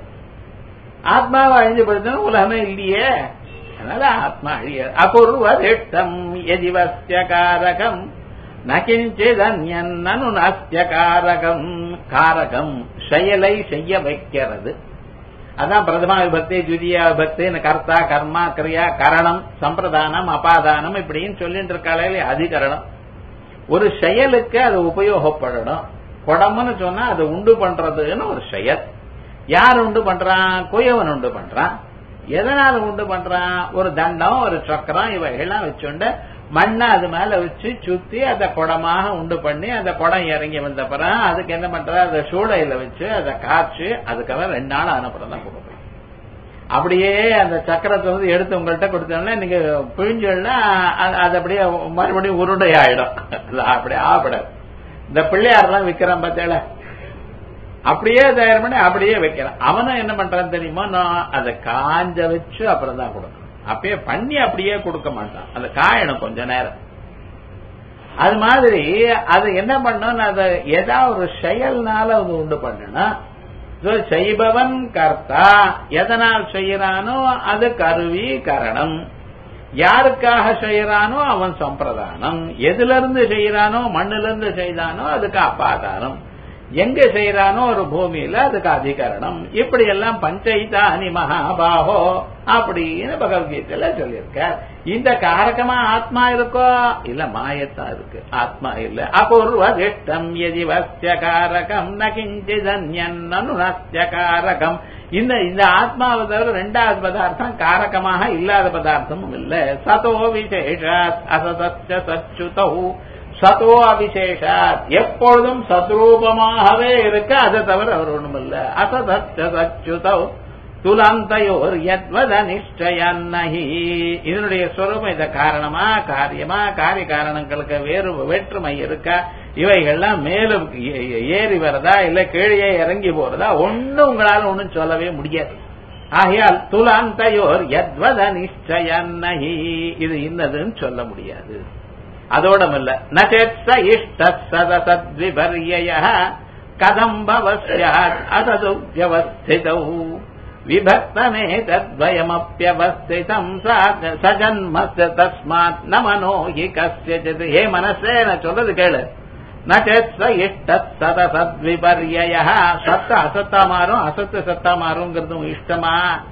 ஆத்மாவை அழிஞ்சு போயிடுச்சுன்னா உலகமே இல்லையே. அதனால ஆத்மா அழிய. அபூர்வதிஷ்டம் எதிவஸ்ய காரகம் நகிஞ்சிதன்யன்னனு நஸ்ய காரகம். காரகம் செயலை செய்ய வைக்கிறது. அதான் பிரதமா விபக்தி, துவிதியா விபக்தி, கர்த்தா கர்மா கிரியா கரணம் சம்பிரதானம் அபாதானம் இப்படின்னு சொல்லிட்டு இருக்காளே அதிகரணம். ஒரு செயலுக்கு அது உபயோகப்படணும். குடம்னு சொன்னா அது உண்டு பண்றதுன்னு ஒரு செயல். யார் உண்டு பண்றான்? குயவன் உண்டு பண்றான். எதனால உண்டு பண்றான்? ஒரு தண்டம் ஒரு சக்கரம் இவைகள்லாம் வச்சுண்டு மண்ணை அது மேல வச்சு சுத்தி அந்த குடமாக உண்டு பண்ணி அந்த குடம் இறங்கி வந்த பிறகு அதுக்கு என்ன பண்ற? அதை சூளையில வச்சு அதை காய்ச்சி அதுக்கப்புறம் ரெண்டு நாள் அனுப்புறம் தான் கொடுக்கணும். அப்படியே அந்த சக்கரத்தை வந்து எடுத்து உங்கள்கிட்ட கொடுத்தோம்னா நீங்க பிழிஞ்சோம்னா அது அப்படியே மறுபடியும் உருண்டை ஆயிடும். அப்படியே ஆபடாது. இந்த பிள்ளையாரெல்லாம் விற்கிறான் பார்த்தேல, அப்படியே தயார் பண்ணி அப்படியே வைக்கிறான். அவனும் என்ன பண்றான்னு தெரியுமா? நான் அதை காஞ்ச வச்சு அப்புறம் தான் கொடுக்கணும். அப்பயே பண்ணி அப்படியே கொடுக்க மாட்டான். அதை காயணும் கொஞ்ச நேரம். அது மாதிரி அது என்ன பண்ணணும்? அதை ஏதாவது ஒரு செயல்னால அது உண்டு பண்ணணும். செய்பவன் கர்த்தா. எதனால் செய்யறானோ அது கருவி கரணம். யாருக்காக செய்யறானோ அவன் சம்பிரதானம். எதுல இருந்து செய்யறானோ மண்ணில இருந்து செய்தானோ அதுக்கு அப்பாதானம். எங்க செய்யறானோ ஒரு பூமியில அதுக்கு அதிகரணம். இப்படி எல்லாம் பஞ்சைதானி மகாபாகோ அப்படின்னு பகவத்கீதையில சொல்லியிருக்க. இந்த காரகமா ஆத்மா இருக்கோ? இல்ல, மாயத்தான் இருக்கு, ஆத்மா இல்ல. அபூர்வதிஷ்டம் எதிவஸ்ய காரகம் ந கிஞ்சிதன்யன்னனு நஸ்ய காரகம். இந்த இந்த ஆத்மாவை தவிர ரெண்டாவது பதார்த்தம் காரகமாக இல்லாத பதார்த்தமும் இல்ல. சதோ விசேஷாத் அசதச்ச சச்சுதௌ. சதோ அவிசேஷாத் எப்பொழுதும் சத்ரூபமாகவே இருக்க, அதை தவிர அவர் ஒண்ணும் இல்ல. அசதச்ச சச்சுதௌ துலந்தயோர் யத்வத நிஷ்டயன்னஹி. இதனுடைய ஸ்வரூபம் இத காரணமா காரியமா காரிய காரணங்களுக்கு வேறு வேற்றுமை இருக்கா? இவைகள்லாம் மேலும் ஏறி வரதா இல்ல கீழே இறங்கி போறதா? ஒன்னும் உங்களால ஒன்னும் சொல்லவே முடியாது. ஆகையால் துலந்தயோர் யத்வத நிஷ்டயன்னஹி இது இன்னதுன்னு சொல்ல முடியாது. அதோடமில்ல நச்ச இஷ்ட சதசத்விபர்யய கதம் பவஸ்யாத் அசதுவ்யவஸ்திதௌ விபக்தமே தத்வயமப்யவஸ்திதம் சஜன்மஸ்ய தஸ்மாத் ந மனோஹி கஸ்யசித். ஹே மனசே, நான் சொல்றது கேளு. நச்ச இஷ்ட சதசத்விபர்யய சத்த அசத்தா மாறும், அசத்து சத்தா மாறுங்கிறதும் இஷ்டமா?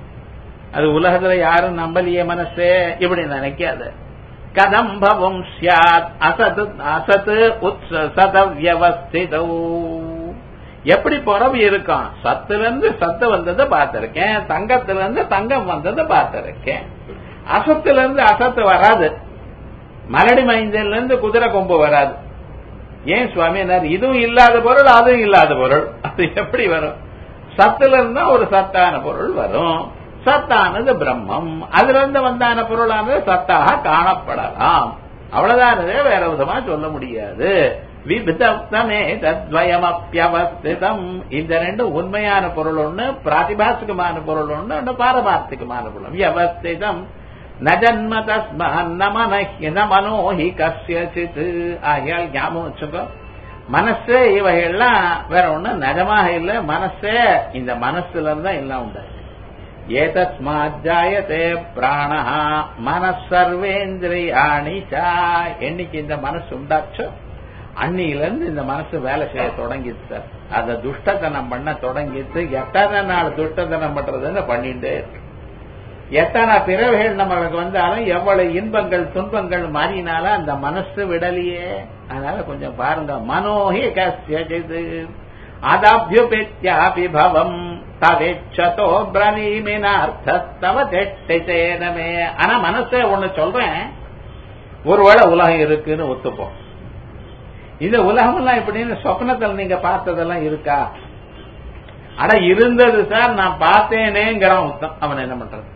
அது உலகத்துல யாரும் நம்பலையே மனசே, இப்படி நினைக்காது. கதம் பவம் ஸ்யாத் அசத் அசத் உத்ஸதவ்யவஸ்திதௌ. எப்படி பிறவி இருக்கும்? சத்துல இருந்து சத்து வந்ததை பார்த்திருக்கேன், தங்கத்துல இருந்து தங்கம் வந்ததை பார்த்திருக்கேன். அசத்துல இருந்து அசத்து வராது, மலடி மைந்தல இருந்து குதிரை கொம்பு வராது. ஏன் சுவாமி? இதுவும் இல்லாத பொருள் அதுவும் இல்லாத பொருள், அது எப்படி வரும்? சத்துல இருந்தா ஒரு சத்தான பொருள் வரும். சத்தானது பிரம்மம், அதுல இருந்து வந்தான பொருளானது சத்தாக காணப்படலாம். அவ்வளவுதான், வேற விதமா சொல்ல முடியாது. விபிதமே தத்வயமப்யவஸ்திதம். இந்த ரெண்டு உண்மையான பொருள் ஒண்ணு, பிராதிபாசிகமான பொருள் ஒண்ணு, பாரமார்த்திகமான பொருள். வியவஸ்திதம் நஜன்ம தஸ்ம மனோஹி கஸ்யசித். ஆகையால் ஞாபகம் வச்சுக்கோ, மனசே இவைகள்லாம் வேற ஒண்ணு நிஜமாக இல்ல. மனசே இந்த மனசுல இருந்தா எல்லாம் உண்டாச்சு. ஏதஸ்மாஜாயதே பிராணஹ மனசர்வேந்திரியாணி சா. என்னைக்கு இந்த மனசு உண்டாச்சோ அன்னியிலிருந்து இந்த மனசு வேலை செய்ய தொடங்கிட்டு சார். அத துஷ்டத்தனம் பண்ண தொடங்கிட்டு எத்தனை நாள் துஷ்டத்தனம் பண்றதுன்னு பண்ணிட்டே இருக்கு. எத்தனை பிறவைகள் நமக்கு வந்தாலும் எவ்வளவு இன்பங்கள் துன்பங்கள் மாறினாலும் அந்த மனசு விடலையே. அதனால கொஞ்சம் பாருங்க. மனோஹி கஸ்யசித் அதாப்யுபேத்யாபிபவம் தவேச்சதோ பிரவீமினார்த்தஸ்தவ தெட்டேனமே. ஆனா மனசே ஒண்ணு சொல்றேன், ஒருவேளை உலகம் இருக்குன்னு ஒத்துப்போம். இந்த உலகம் எல்லாம் இப்படின்னு சொப்னத்தில் நீங்க பார்த்ததெல்லாம் இருக்கா? ஆனா இருந்தது சார், நான் பார்த்தேனேங்கிறான் உத்தம். அவன் என்ன பண்றது?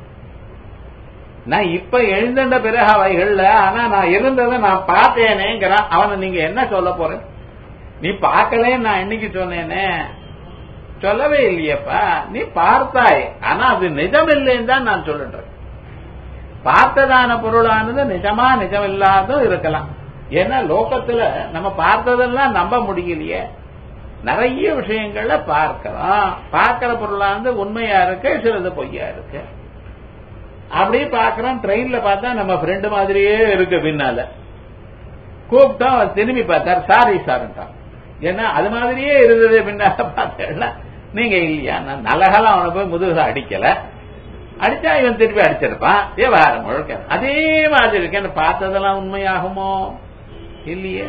நான் இப்ப எழுந்த பிறகு அவைகள்ல, ஆனா நான் இருந்ததை நான் பார்த்தேனேங்கிறான். அவனை நீங்க என்ன சொல்ல போற? நீ பார்க்கலே நான் என்னைக்கு சொன்னேனே? சொல்லவே இல்லையப்பா. நீ பார்த்தாய், ஆனா அது நிஜம் இல்லைன்னு தான் நான் சொல்லிட்டேன். பார்த்ததான பொருளானது நிஜமா நிஜம் இல்லாத இருக்கலாம். ஏன்னா லோகத்துல நம்ம பார்த்ததெல்லாம் நம்ப முடியலையே. நிறைய விஷயங்கள்ல பார்க்கிறோம். பார்க்கிற பொருளானது உண்மையா இருக்கு, சிலது பொய்யா இருக்கு. அப்படியே பார்க்கிறோம். ட்ரெயின்ல பார்த்தா நம்ம ஃப்ரெண்டு மாதிரியே இருக்கு. பின்னால கூப்பிட்டோம், திரும்பி பார்த்தார், சாரி சார்ட்டான். ஏன்னா அது மாதிரியே இருந்தது. பின்னால பார்த்தா நீங்க இல்லையா? நான் நல்லகாலம் அவனை போய் முதுக அடிக்கல, அடிச்சா இவன் திருப்பி அடிச்சிருப்பான். விவகாரம் முழுக்க அதே மாதிரி இருக்கேன். பார்த்ததெல்லாம் உண்மையாகுமோ? இல்லையே.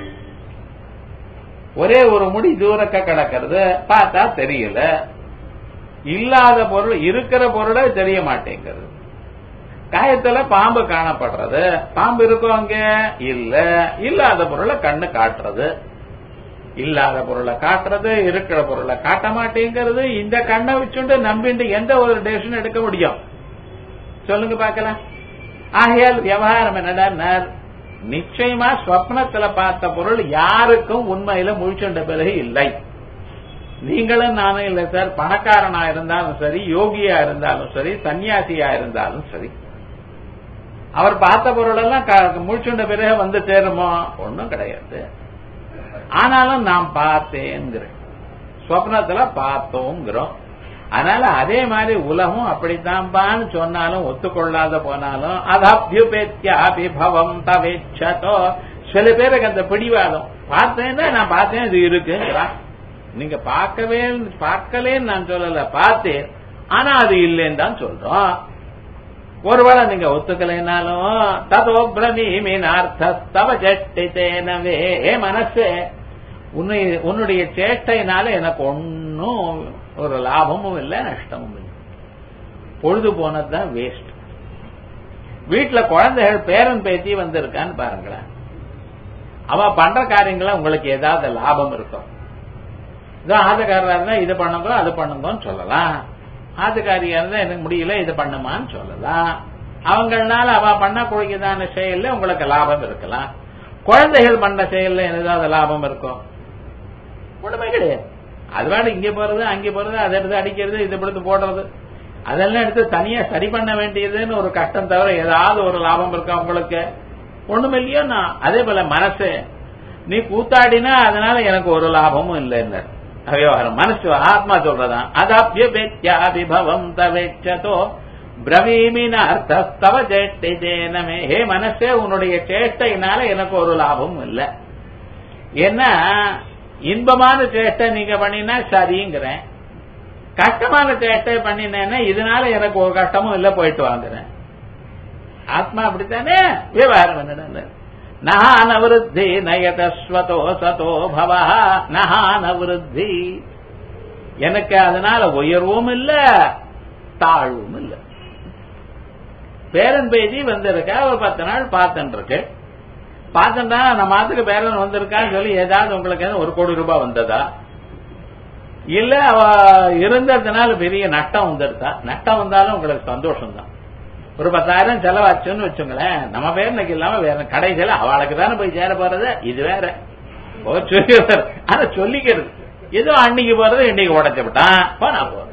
ஒரே ஒரு முடி தூரக்க கிடக்கிறது, பார்த்தா தெரியல. இல்லாத பொருள் இருக்கிற பொருளே தெரிய மாட்டேங்கிறது. காயத்துல பாம்பு காணப்படுறது, பாம்பு இருக்கும் அங்க இல்ல. இல்லாத பொருளை கண்ணு காட்டுறது, இல்லாத பொருளை காட்டுறது, இருக்கிற பொருளை காட்ட மாட்டேங்கிறது. இந்த கண்ணை வச்சுட்டு நம்பிட்டு எந்த ஒரு டெசிஷன் எடுக்க முடியும்? சொல்லுங்க பாக்கலாம். ஆகையால் விவகாரம் என்னடா, நிச்சயமா ஸ்வப்னத்துல பார்த்த பொருள் யாருக்கும் உண்மையில முழிச்சுண்ட பிறகு இல்லை. நீங்களும் நானும் இல்லை சார். பணக்காரனா இருந்தாலும் சரி, யோகியா இருந்தாலும் சரி, சன்னியாசியா இருந்தாலும் சரி, அவர் பார்த்த பொருள் எல்லாம் முழிச்சுண்ட பிறகு வந்து சேருமோ? ஒன்னும் கிடையாது. ஆனாலும் நாம் பார்த்தேங்கிறேன், ஸ்வப்னத்துல பார்த்தோங்கிறோம். அதனால அதே மாதிரி உலகம் அப்படித்தான்பான்னு சொன்னாலும் ஒத்துக்கொள்ளாத போனாலும் அதப்யுபேத்யாபிபவம் தவேச்சதோ. சில பேருக்கு அந்த பிடிவாதம், பார்த்தேன்னா நான் பார்த்தேன் இது இருக்குங்கிறான். நீங்க பார்க்கவே பார்க்கலேன்னு நான் சொல்லல, பார்த்தேன் ஆனா அது இல்லைன்னு தான் சொல்றோம். ஒருவேளை நீங்க ஒத்துக்கலைனாலும் ததோ பிரமீமினார்த்தஸ்தவ ஜட்டிதேனவே. ஏ மனசே, உன்னுடைய சேஷ்டையினால எனக்கு ஒன்னும் ஒரு லாபமும் இல்லை, நஷ்டமும் இல்லை. பொழுது போனதுதான் வேஸ்ட். வீட்டுல குழந்தைகள் பேரன் பேத்தி வந்திருக்கான்னு பாருங்களேன். அவ பண்ற காரியங்கள உங்களுக்கு ஏதாவது லாபம் இருக்கும். இதான் ஆதக்காரா இருந்தா இது பண்ணுங்க அது பண்ணுங்கன்னு சொல்லலாம். ஆதக்காரியா இருந்தா எனக்கு முடியல இது பண்ணுமான்னு சொல்லலாம். அவங்களால அவ பண்ணக்கூடியதான செயல்ல உங்களுக்கு லாபம் இருக்கலாம். குழந்தைகள் பண்ண செயல்ல ஏதாவது லாபம் இருக்கும்? ஒண்ணுமே கிடையாது. அதுவாடு இங்க போறது அங்க போறது, அதை எடுத்து அடிக்கிறது, இதை எடுத்து போடுறது, அதெல்லாம் எடுத்து தனியா சரி பண்ண வேண்டியதுன்னு ஒரு கஷ்டம் தவிர ஏதாவது ஒரு லாபம் இருக்கா உங்களுக்கு? ஒண்ணும் இல்லையோ. நான் அதே போல மனசு, நீ கூத்தாடினா அதனால எனக்கு ஒரு லாபமும் இல்லைன்னு விவகாரம். மனசு ஆத்மா சொல்றதான் அதாப்யுபேத்யாபிபவம் தவேச்சதோ பிரவீமினார்த்தஸ்தவ சேஷ்டிதேனமே. ஹே மனசே, உன்னுடைய சேஷ்டையினால எனக்கு ஒரு லாபமும் இல்லை. ஏன்னா இன்பமான சேஷ்டை நீங்க பண்ணினா சரிங்கிறேன், கஷ்டமான சேஷ்டை பண்ணினேன்னா இதனால எனக்கு ஒரு கஷ்டமும் இல்லை, போயிட்டு வாங்குறேன். ஆத்மா அப்படித்தானே. விவகாரம் என்ன? நஹானவிருத்தி நயதஸ்வதோ சதோ பவ. நஹானவிருத்தி, எனக்கு அதனால உயர்வும் இல்ல தாழ்வும் இல்ல. பேரன் பேதி வந்திருக்கா, ஒரு பத்து நாள் பார்த்துட்டு இருக்கு. பார்த்துட்டா நம்ம மாத்துக்கு பேரன் வந்திருக்கான்னு சொல்லி ஏதாவது உங்களுக்கு ஒரு கோடி ரூபாய் வந்ததா, இல்ல அவ இருந்ததுனால பெரிய நட்டம் வந்துருதா? நட்டம் வந்தாலும் உங்களுக்கு சந்தோஷம் தான். ஒரு பத்தாயிரம் செலவாச்சுன்னு வச்சுங்களேன், நம்ம பேரனுக்கு இல்லாம வேற கடைசியில அவளுக்கு தானே போய் சேர போறது. இது வேற சொல்லி ஆனா சொல்லிக்கிறது ஏதோ அன்னைக்கு போறது இன்னைக்கு உடைச்சு விட்டான் போனா போறது.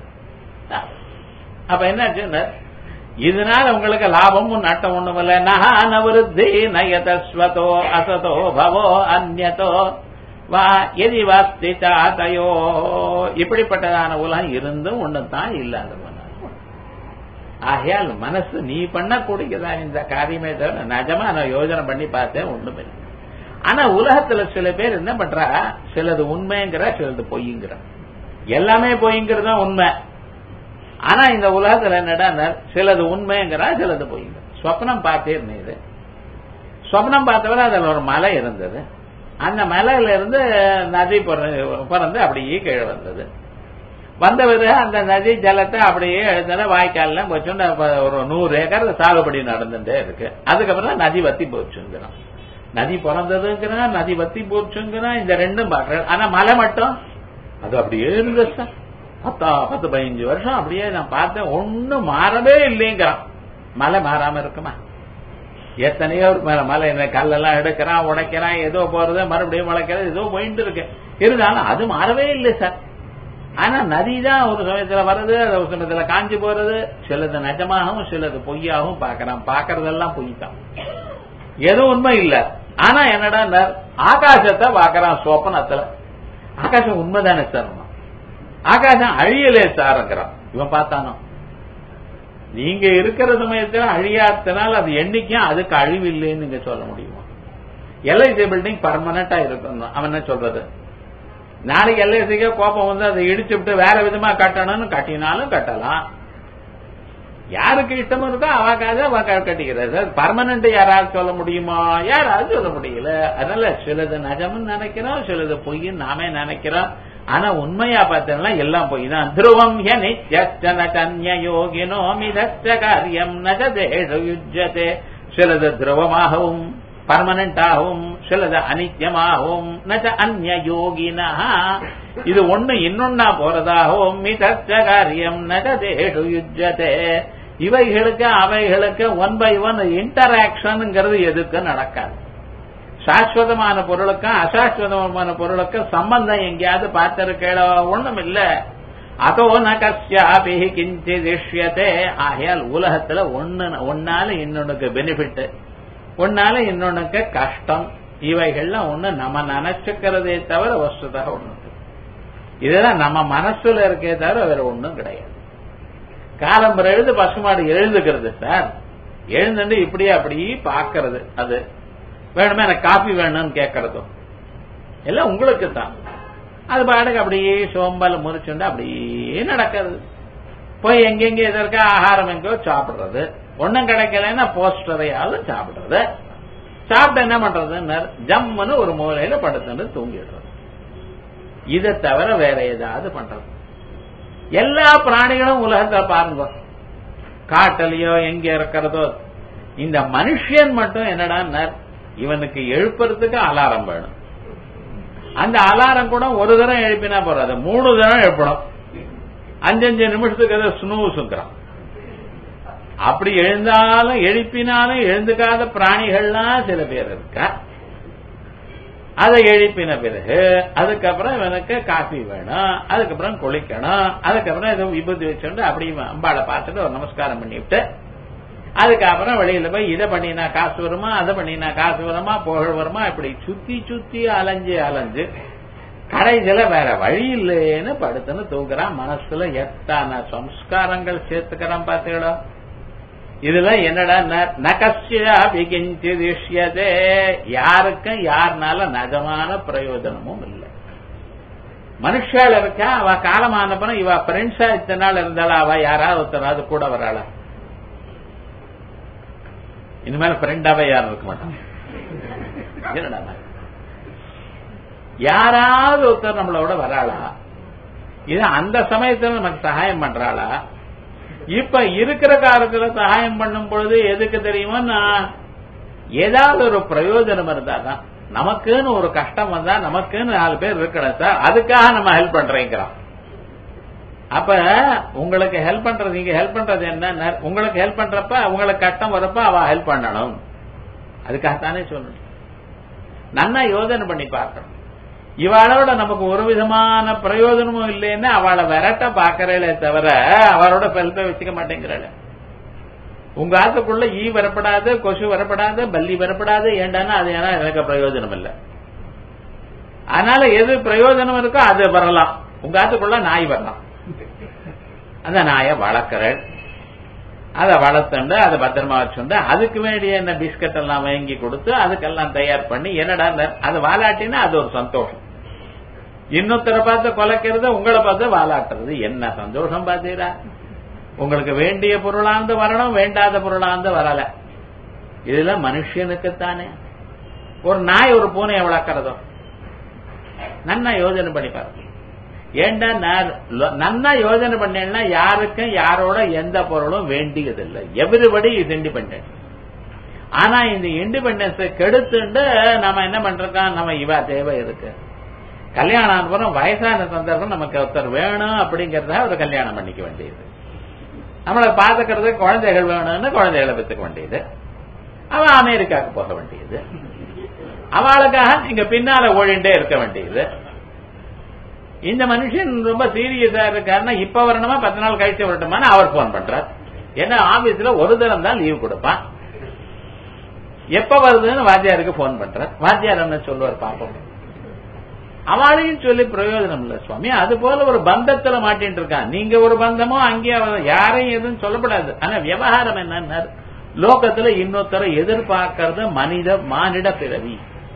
அப்ப என்னாச்சு, இதனால உங்களுக்கு லாபமும் நட்டம் ஒண்ணும் இல்ல. நகா நவருத்தி நயதஸ்வதோ அசதோ பவோ அந்நதோ வா எதி வாஸ்தி சாதையோ. இப்படிப்பட்டதான உலகம் இருந்தும் ஒண்ணுதான் இல்லாத. ஆகையால் மனசு நீ பண்ணக்கூடியதா இந்த காரியமே தவிர நிஜமா நான் யோஜனை பண்ணி பார்த்தேன் ஒண்ணுமே. ஆனா உலகத்துல சில பேர் என்ன பண்றா, சிலது உண்மைங்கிற சிலது பொய்ங்கிற. எல்லாமே பொய்ங்கிறது தான் உண்மை. ஆனா இந்த உலகத்துல என்னடா சிலது உண்மைங்கிறா சிலது பொய்ங்கிற. ஸ்வப்னம் பார்த்தேன், ஸ்வப்னம் பார்த்தவரை அதுல ஒரு மலை இருந்தது. அந்த மலையில இருந்து நதி பிறந்து அப்படியே கீழே வந்தது. வந்த பிறகு அந்த நதி ஜலத்தை அப்படியே எழுந்த வாய்க்கால போச்சு. ஒரு நூறு ஏக்கர் சாகுபடி நடந்துட்டே இருக்கு. அதுக்கப்புறம் நதி வத்தி போச்சுங்கிறான். நதி பிறந்ததுங்கிறான், நதி வத்தி போச்சுங்கிறான். இந்த ரெண்டும் பாக்குறேன். ஆனா மலை மட்டும் அது அப்படியே இருந்த சார். பத்தா பத்து பதினஞ்சு வருஷம் அப்படியே நான் பார்த்தேன், ஒன்னும் மாறவே இல்லைங்கிறான். மலை மாறாம இருக்குமா? எத்தனையோ மலை கல்லெல்லாம் எடுக்கிறான், உடைக்கிறான், ஏதோ போறது, மறுபடியும் உழைக்கிறது, ஏதோ போயிட்டு இருக்கு. இருந்தாலும் அது மாறவே இல்லை சார். ஆனா நதிதான் ஒரு சமயத்துல வருது, ஒரு சமயத்துல காஞ்சி போறது. சிலது நிஜமாகவும் சிலது பொய்யாகவும் பாக்கிறான். பாக்குறதெல்லாம் பொய் தான், எதுவும் உண்மை இல்ல. ஆனா என்னடா ஆகாசத்தை பாக்கிறான் சொப்பனத்துல. ஆகாசம் உண்மைதானே சார்? ஆகாசம் அழியலே சாருங்கிறான். இவன் பார்த்தானோ நீங்க இருக்கிற சமயத்துல அழியாதனால அது என்னைக்கும் அதுக்கு அழிவு இல்லைன்னு நீங்க சொல்ல முடியுமா? எல்ஐசி பில்டிங் பர்மனண்டா இருக்கணும். அவன் என்ன சொல்றது, நாளைக்கு எல்ஐசிக்கு கோபம் வந்து அதை இடிச்சு விட்டு வேற விதமா கட்டணும்னு கட்டினாலும் கட்டலாம். யாருக்கு இஷ்டம் இருக்கோ அவாக்காக அவ கட்டிக்கிறது. பர்மனன்ட் யாராவது சொல்ல முடியுமா? யாராவது சொல்ல முடியல. அதனால சிலது நஜம்னு நினைக்கிறோம், சிலது பொய்ன்னு நாமே நினைக்கிறோம். ஆனா உண்மையா பார்த்தா எல்லாம் பொய் தான். துருவம் யோகினோ மிதச்ச காரியம் நஜதேஷுஜ்ஜதே. சிலது துருவமாகவும் பர்மனண்டாகவும் சிலது அனித்யமாகவும் நஜ அந்நிய யோகினா. இது ஒண்ணு இன்னொன்னா போறதாகவும் மிதச்ச காரியம் நஜதேஷுஜ்ஜதே. இவைகளுக்கு அவைகளுக்கு ஒன் பை ஒன் இன்டராக்ஷன்ங்கிறது எதுக்கு நடக்காது. சாஸ்வதமான பொருளுக்கும் அசாஸ்வதமான பொருளுக்கும் சம்பந்தம் எங்கேயாவது பார்த்திருக்கோ? ஒண்ணும் இல்ல. அதோ ந கஸ்யாபி கிஞ்சிதிஷ்யதே. ஆகையால் உலகத்துல ஒன்னு ஒன்னால இன்னொன்னுக்கு பெனிஃபிட், ஒன்னால இன்னொன்னுக்கு கஷ்டம். இவைகள்லாம் ஒண்ணு நம்ம நினைச்சுக்கிறதே தவிர வஸ்துதாக ஒண்ணு. இதெல்லாம் நம்ம மனசுல இருக்கே தவிர வேற ஒண்ணும் கிடையாது. காலம்பரம் எழுது பசுமாடு எழுதுக்கிறது சார். எழுந்துட்டு இப்படியே அப்படியே பாக்கிறது. அது வேணுமே எனக்கு காஃபி வேணும்னு கேட்கறதும் எல்லாம் உங்களுக்கு தான். அது பாட்டுக்கு அப்படியே சோம்பல் முறிச்சுண்டு அப்படியே நடக்கிறது. போய் எங்கெங்க எதற்கா ஆகாரம் எங்கோ சாப்பிடுறது, ஒன்னும் கிடைக்கலன்னா போஸ்டரையாவது சாப்பிடுறது. சாப்பிட்டு என்ன பண்றது, ஜம்முன்னு ஒரு மூலையில படுத்துட்டு தூங்கிடுறது. இதை தவிர வேற ஏதாவது பண்றது? எல்லா பிராணிகளும் உலகத்தை பாருங்க, காட்டலையோ எங்க இருக்கிறதோ. இந்த மனுஷன் மட்டும் என்னடா, இவனுக்கு எழுப்புறதுக்கு அலாரம் வேணும். அந்த அலாரம் கூட ஒரு தரம் எழுப்பினா போறாது, மூணு தரம் எழுப்பணும். அஞ்சஞ்சு நிமிஷத்துக்கு அதை ஸ்னூசுங்கிறான். அப்படி எழுந்தாலும் எழுப்பினாலும் எழுந்துக்காத பிராணிகள்லாம் சில பேர் இருக்கா. அதை எழுப்பின பிறகு அதுக்கப்புறம் இவனுக்கு காஃபி வேணும், அதுக்கப்புறம் குளிக்கணும், அதுக்கப்புறம் ஏதோ விபூதி வச்சுட்டு அப்படி அம்பாளை பார்த்துட்டு ஒரு நமஸ்காரம் பண்ணிவிட்டு அதுக்கப்புறம் வெளியில போய் இதை பண்ணினா காசு வருமா, அதை பண்ணினா காசு வருமா, புகழ் வருமா, இப்படி சுத்தி சுத்தி அலைஞ்சு அலைஞ்சு கடைசியில வேற வழி இல்லைன்னு படுத்துன்னு தூங்குறான். மனசுல எத்தனை சம்ஸ்காரங்கள் சேர்த்துக்கிறான் பாத்தீங்களா? இதெல்லாம் என்னடா, நகஸ்யாபி கிஞ்சிதிஷ்யதே. யாருக்கும் யாருனால நிஜமான பிரயோஜனமும் இல்லை. மனுஷால இருக்கா, அவ காலமானப்பறம் இவ ஃப்ரெண்ட்ஸா இத்தனை நாள் இருந்தாலும் அவ யாராவது ஒருத்தராது கூட வராள? இனிமேல ஃப்ரெண்டாவே யாரும் இருக்க மாட்டாங்க. என்னடா, யாராவது ஒருத்தர் நம்மளோட வராளா? இது அந்த சமயத்துல நமக்கு சகாயம் பண்றாளா? இப்ப இருக்கிற காலத்துல சகாயம் பண்ணும் பொழுது எதுக்கு தெரியுமா, ஏதாவது ஒரு பிரயோஜனம் இருந்தாதான். நமக்குன்னு ஒரு கஷ்டம் வந்தா நமக்குன்னு நாலு பேர் இருக்கணும் சார், அதுக்காக நம்ம ஹெல்ப் பண்றேங்கிறோம். அப்ப உங்களுக்கு ஹெல்ப் பண்றது, நீங்க ஹெல்ப் பண்றது என்ன, உங்களுக்கு ஹெல்ப் பண்றப்ப உங்களுக்கு கஷ்டம் வரப்ப அவ ஹெல்ப் பண்ணணும், அதுக்காகத்தானே சொல்லணும். நன்னா யோசனை பண்ணி பார்க்கணும். இவாளோட நமக்கு ஒரு விதமான பிரயோஜனமும் இல்லைன்னு அவளை விரட்ட பாக்கிறே தவிர அவளோட ஹெல்ப்பை வச்சுக்க மாட்டேங்கிறாள். உங்க ஆத்துக்குள்ள ஈ வரப்படாது, கொசு வரப்படாது, பல்லி வரப்படாது, ஏண்டானா அது ஏன்னா எனக்கு பிரயோஜனம் இல்லை. அதனால எது பிரயோஜனம் இருக்கோ அது வரலாம். உங்க ஆத்துக்குள்ள நாய் வரலாம், அந்த நாயை வளர்க்கிறேன், அதை வளர்த்துண்டு அதை பத்திரமா வச்சுண்டு அதுக்கு வேண்டிய என்ன பிஸ்கட் எல்லாம் வாங்கி கொடுத்து அதுக்கெல்லாம் தயார் பண்ணி என்னடா அது வாலாட்டினா அது ஒரு சந்தோஷம். இன்னொருத்தரை பார்த்து கொலைக்கிறது, உங்களை பார்த்து வாலாட்டுறது, என்ன சந்தோஷம் பார்த்தீரா? உங்களுக்கு வேண்டிய பொருளாந்து வரணும், வேண்டாத பொருளாந்து வரல. இதுல மனுஷனுக்குத்தானே. ஒரு நாய் ஒரு பூனையை வளர்க்கறதோ நன்னா யோஜனை பண்ணி பாருங்க. ஏண்டா நன்னா யோஜனை பண்ணேன்னா யாருக்கும் யாரோட எந்த பொருளும் வேண்டியதில்லை. Everybody is independent. ஆனா இந்த இண்டிபெண்டன்ஸ் கெடுத்துண்டு நம்ம என்ன பண்றோம், நம்ம இவா தேவை இருக்கு, கல்யாணம் அனுப்புறம் வயசான சந்தர்ப்பம் நமக்கு ஒருத்தர் வேணும் அப்படிங்கறத ஒரு கல்யாணம் பண்ணிக்க வேண்டியது, நம்மளை பாத்துக்கிறதுக்கு குழந்தைகள் வேணும்னு குழந்தைகளை பெற்றுக்க வேண்டியது, அவன் அமெரிக்காவுக்கு போக வேண்டியது, அவளுக்காக நீங்க பின்னால ஓடிண்டே இருக்க வேண்டியது. இந்த மனுஷன் ரொம்ப சீரியஸா இருக்காருன்னா இப்ப வரணுமா பத்து நாள் கழிச்சு வரட்டுமான்னு அவர் போன் பண்றார். ஏன்னா ஆபீஸ்ல ஒரு தரம் தான் லீவ் கொடுப்பான். எப்ப வருதுன்னு வாத்தியாருக்கு போன் பண்றார். வாத்தியார் என்ன சொல்லுவார் பாப்போம். அவளையும் சொல்லி பிரயோஜனம் இல்ல சுவாமி. அது போல ஒரு பந்தத்துல மாட்டின்னு இருக்கான். நீங்க ஒரு பந்தமோ அங்கேயே யாரையும் எதுவும் சொல்லப்படாது. ஆனா விவகாரம் என்ன, லோகத்துல இன்னொருத்தரை எதிர்பார்க்கறது மனித மானிட பிறவி.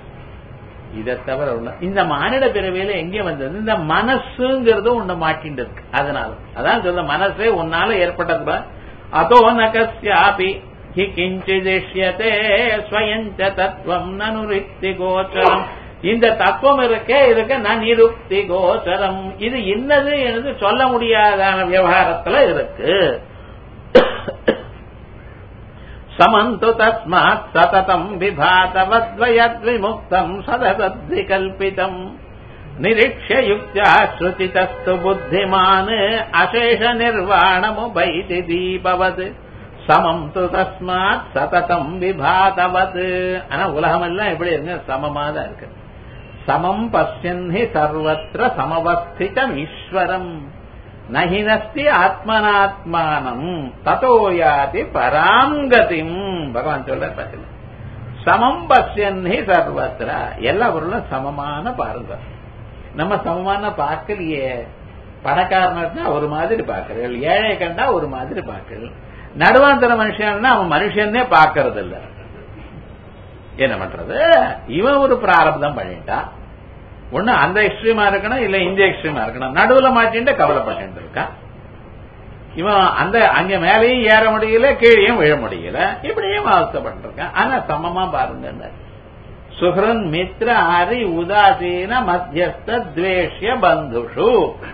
இதை தவிர இந்த மானிட பிறவியில எங்க வந்தது, இந்த மனசுங்கிறது ஒண்ணு மாட்டின்னு இருக்கு. அதனால அதான் சொல்ல மனசே உன்னால ஏற்பட்டது. அதோ நகஸ்யாபி ஹி கிஞ்சிதிஷ்யதே ஸ்வயஞ்ச தத்துவம் நனுரிக்தி கோச்சரம். இந்த தத்துவம் இருக்கே இதுக்கு நான் நிருக்தி கோச்சரம். இது இன்னது என்று சொல்ல முடியாதான விவகாரத்துல இருக்கு. சமந்து தஸ்மாத் சததம் விபாதவத்வயத்விமுக்தம் சததத்விகல்பிதம் நிரீக்ஷ்ய யுக்த்யா ஸ்ருதிதஸ்து புத்திமான் அசேஷ நிர்வாணமுபைதி தீபவத் சமம் து தஸ்மாத் சததம் விபாதவத். ஆனா உலகம் எல்லாம் எப்படி இருக்கு, சமமா தான் இருக்கு. சமம் பஷ்யன்ஹி சர்வத்ர சமவஸ்திதம் ஈஸ்வரம் நஹினஸ்தி ஆத்மனாத்மானம் ததோயாதி பராங்கதிம். பகவான் சொல்ற பத்தில சமம் பஷ்யன்ஹி சர்வத்ர, எல்லா பொருளும் சமமான பாருங்க. நம்ம சமமான பார்க்கலையே. பணக்காரனா ஒரு மாதிரி பார்க்கிறீர்கள், ஏழை கண்டா ஒரு மாதிரி பார்க்கிறீர்கள், நடுவாந்தர மனுஷன்னா அவன் மனுஷன்னே பார்க்கறது இல்ல. என்ன பண்றது, இவன் ஒரு பிராரப்தம் பண்ணிட்டான். ஒண்ணு அந்த எக்ஸ்ட்ரீமா இருக்கணும், இல்ல இந்த எக்ஸ்ட்ரீமா இருக்கணும். நடுவுல மாட்டிட்டு கவலைப்பட்டு இருக்கான். இவன் அந்த அங்க மேலேயும் ஏற முடியல, கீழேயும் விழ முடியல, இப்படியும் அவஸ்தைப்பட்டு இருக்கான். ஆனா சமமா பாருங்க. சுஹ்ரன் மித்ர ஹரி உதாசீன மத்தியஸ்த துவேஷ்ய பந்துஷு.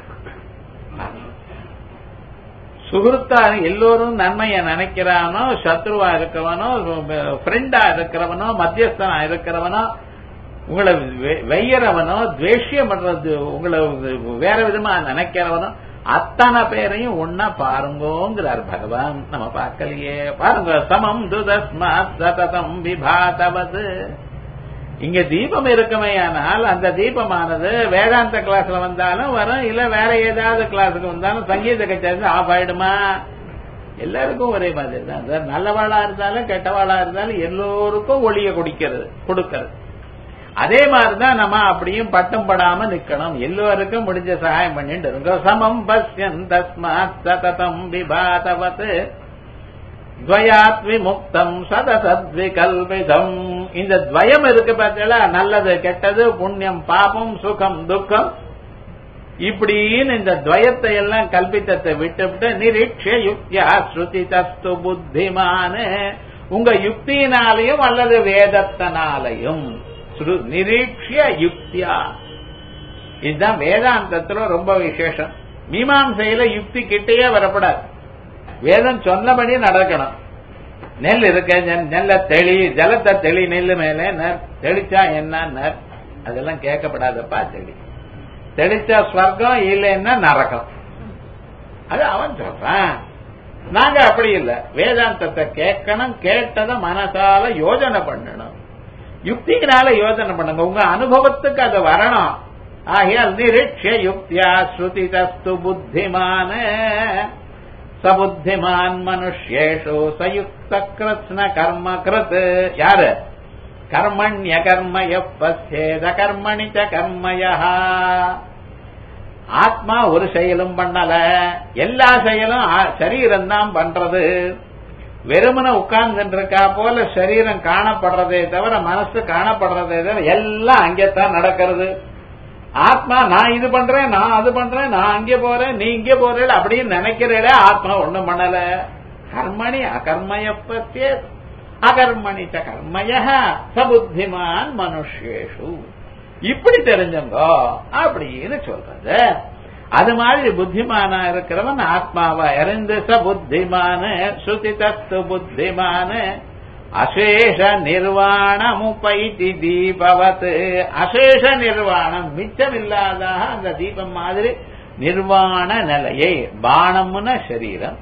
சுகிருத்தா எல்லோரும் நன்மையை நினைக்கிறானோ, சத்ருவா இருக்கிறவனோ, ஃப்ரெண்டா இருக்கிறவனோ, மத்தியஸ்தனா இருக்கிறவனோ, உங்களை வெய்யறவனோ, துவேஷ்யம் பண்றது உங்களை வேற விதமா நினைக்கிறவனோ, அத்தனை பேரையும் ஒன்னா பாருங்கோங்கிறார் பகவான். நம்ம பார்க்கலையே. பாருங்க, சமம் துதஸ்மாத் சததம் விபாதவது. இங்க தீபம் இருக்குமையானால் அந்த தீபமானது வேதாந்த கிளாஸ்ல வந்தாலும் வரும், இல்ல வேற ஏதாவது கிளாஸுக்கு வந்தாலும் சங்கீத கச்சேரி ஆஃப் ஆயிடுமா? எல்லாருக்கும் ஒரே மாதிரி தான். நல்லவாளா இருந்தாலும் கெட்டவாளா இருந்தாலும் எல்லோருக்கும் ஒளிய குடிக்கிறது கொடுக்கிறது. அதே மாதிரிதான் நம்ம அப்படியும் பட்டம் படாம நிக்கணும். எல்லோருக்கும் முடிஞ்ச சகாயம் பண்ணிட்டு இருங்க. சமம் பஷ்யன் தஸ்மாத் சததம் விபாதவத் துவயாத் விமுக்தம் சதசத்விகல்பிதம். இந்த துவயம் இருக்கு பார்த்தீங்களா, நல்லது கெட்டது, புண்ணியம் பாபம், சுகம் துக்கம், இப்படின்னு இந்த துவயத்தை எல்லாம் கல்பித்தத்தை விட்டுவிட்டு நிரீட்ச யுக்தியா ஸ்ருதிதஸ்து புத்திமான், உங்க யுக்தியினாலையும் அல்லது வேதத்தினாலையும். நிரீட்சிய யுக்தியா, இதுதான் வேதாந்தத்துல ரொம்ப விசேஷம். மீமாம்சையில யுக்தி கிட்டையே வரப்படாது. வேதம் சொன்னபடி நடக்கணும். நெல் இருக்க நெல்ல தெளி, ஜலத்தை தெளி, நெல்லு மேல தெளிச்சா என்ன அதெல்லாம் கேட்கப்படாதப்பா. தெளி தெளிச்சா ஸ்வர்க்கம், இல்லைன்னா நரகம். அது அவன் சொல்றான். நாங்க அப்படி இல்ல. வேதாந்தத்தை கேட்கணும், கேட்டத மனசால யோஜனை பண்ணணும், யுக்தினால யோஜனை பண்ணுங்க. உங்க அனுபவத்துக்கு அது வரணும். ஆகையால் நிரீட்சிய யுக்தியா ஸ்ருதி தஸ்து புத்திமான சபுத்திமான் மனுஷ்யேஷு சயுக்த கிருஷ்ண கர்ம கிருத். யாரு? கர்மண்ய கர்மய பச்சேத கர்மணிச்ச கர்மய. ஆத்மா ஒரு செயலும் பண்ணல, எல்லா செயலும் சரீரம் தான் பண்றது. வெறுமன உட்கார்ந்து இருக்கா போல சரீரம் காணப்படுறதே தவிர மனசு காணப்படுறதே தவிர எல்லாம் அங்கேத்தான் நடக்கிறது. ஆத்மா நான் இது பண்றேன், நான் அது பண்றேன், நான் அங்கே போறேன், நீ இங்கே போறேன் அப்படின்னு நினைக்கிறேட. ஆத்மா ஒண்ணும் பண்ணல. கர்மணி அகர்மய பச்சே அகர்மணிச்ச கர்மய சபுத்திமான் மனுஷ்யேஷு. இப்படி தெரிஞ்சங்கோ அப்படின்னு சொல்றது. அது மாதிரி புத்திமானா இருக்கிறவன் ஆத்மாவா இறந்து ச புத்திமான ஸ்ருதி தத்து புத்திமான அசேஷ நிர்வாணமுபைதி தீபவத். அசேஷ நிர்வாணம், மிச்சமில்லாதாக அந்த தீபம் மாதிரி நிர்வாண நிலையை. பானம்னா சரீரம்,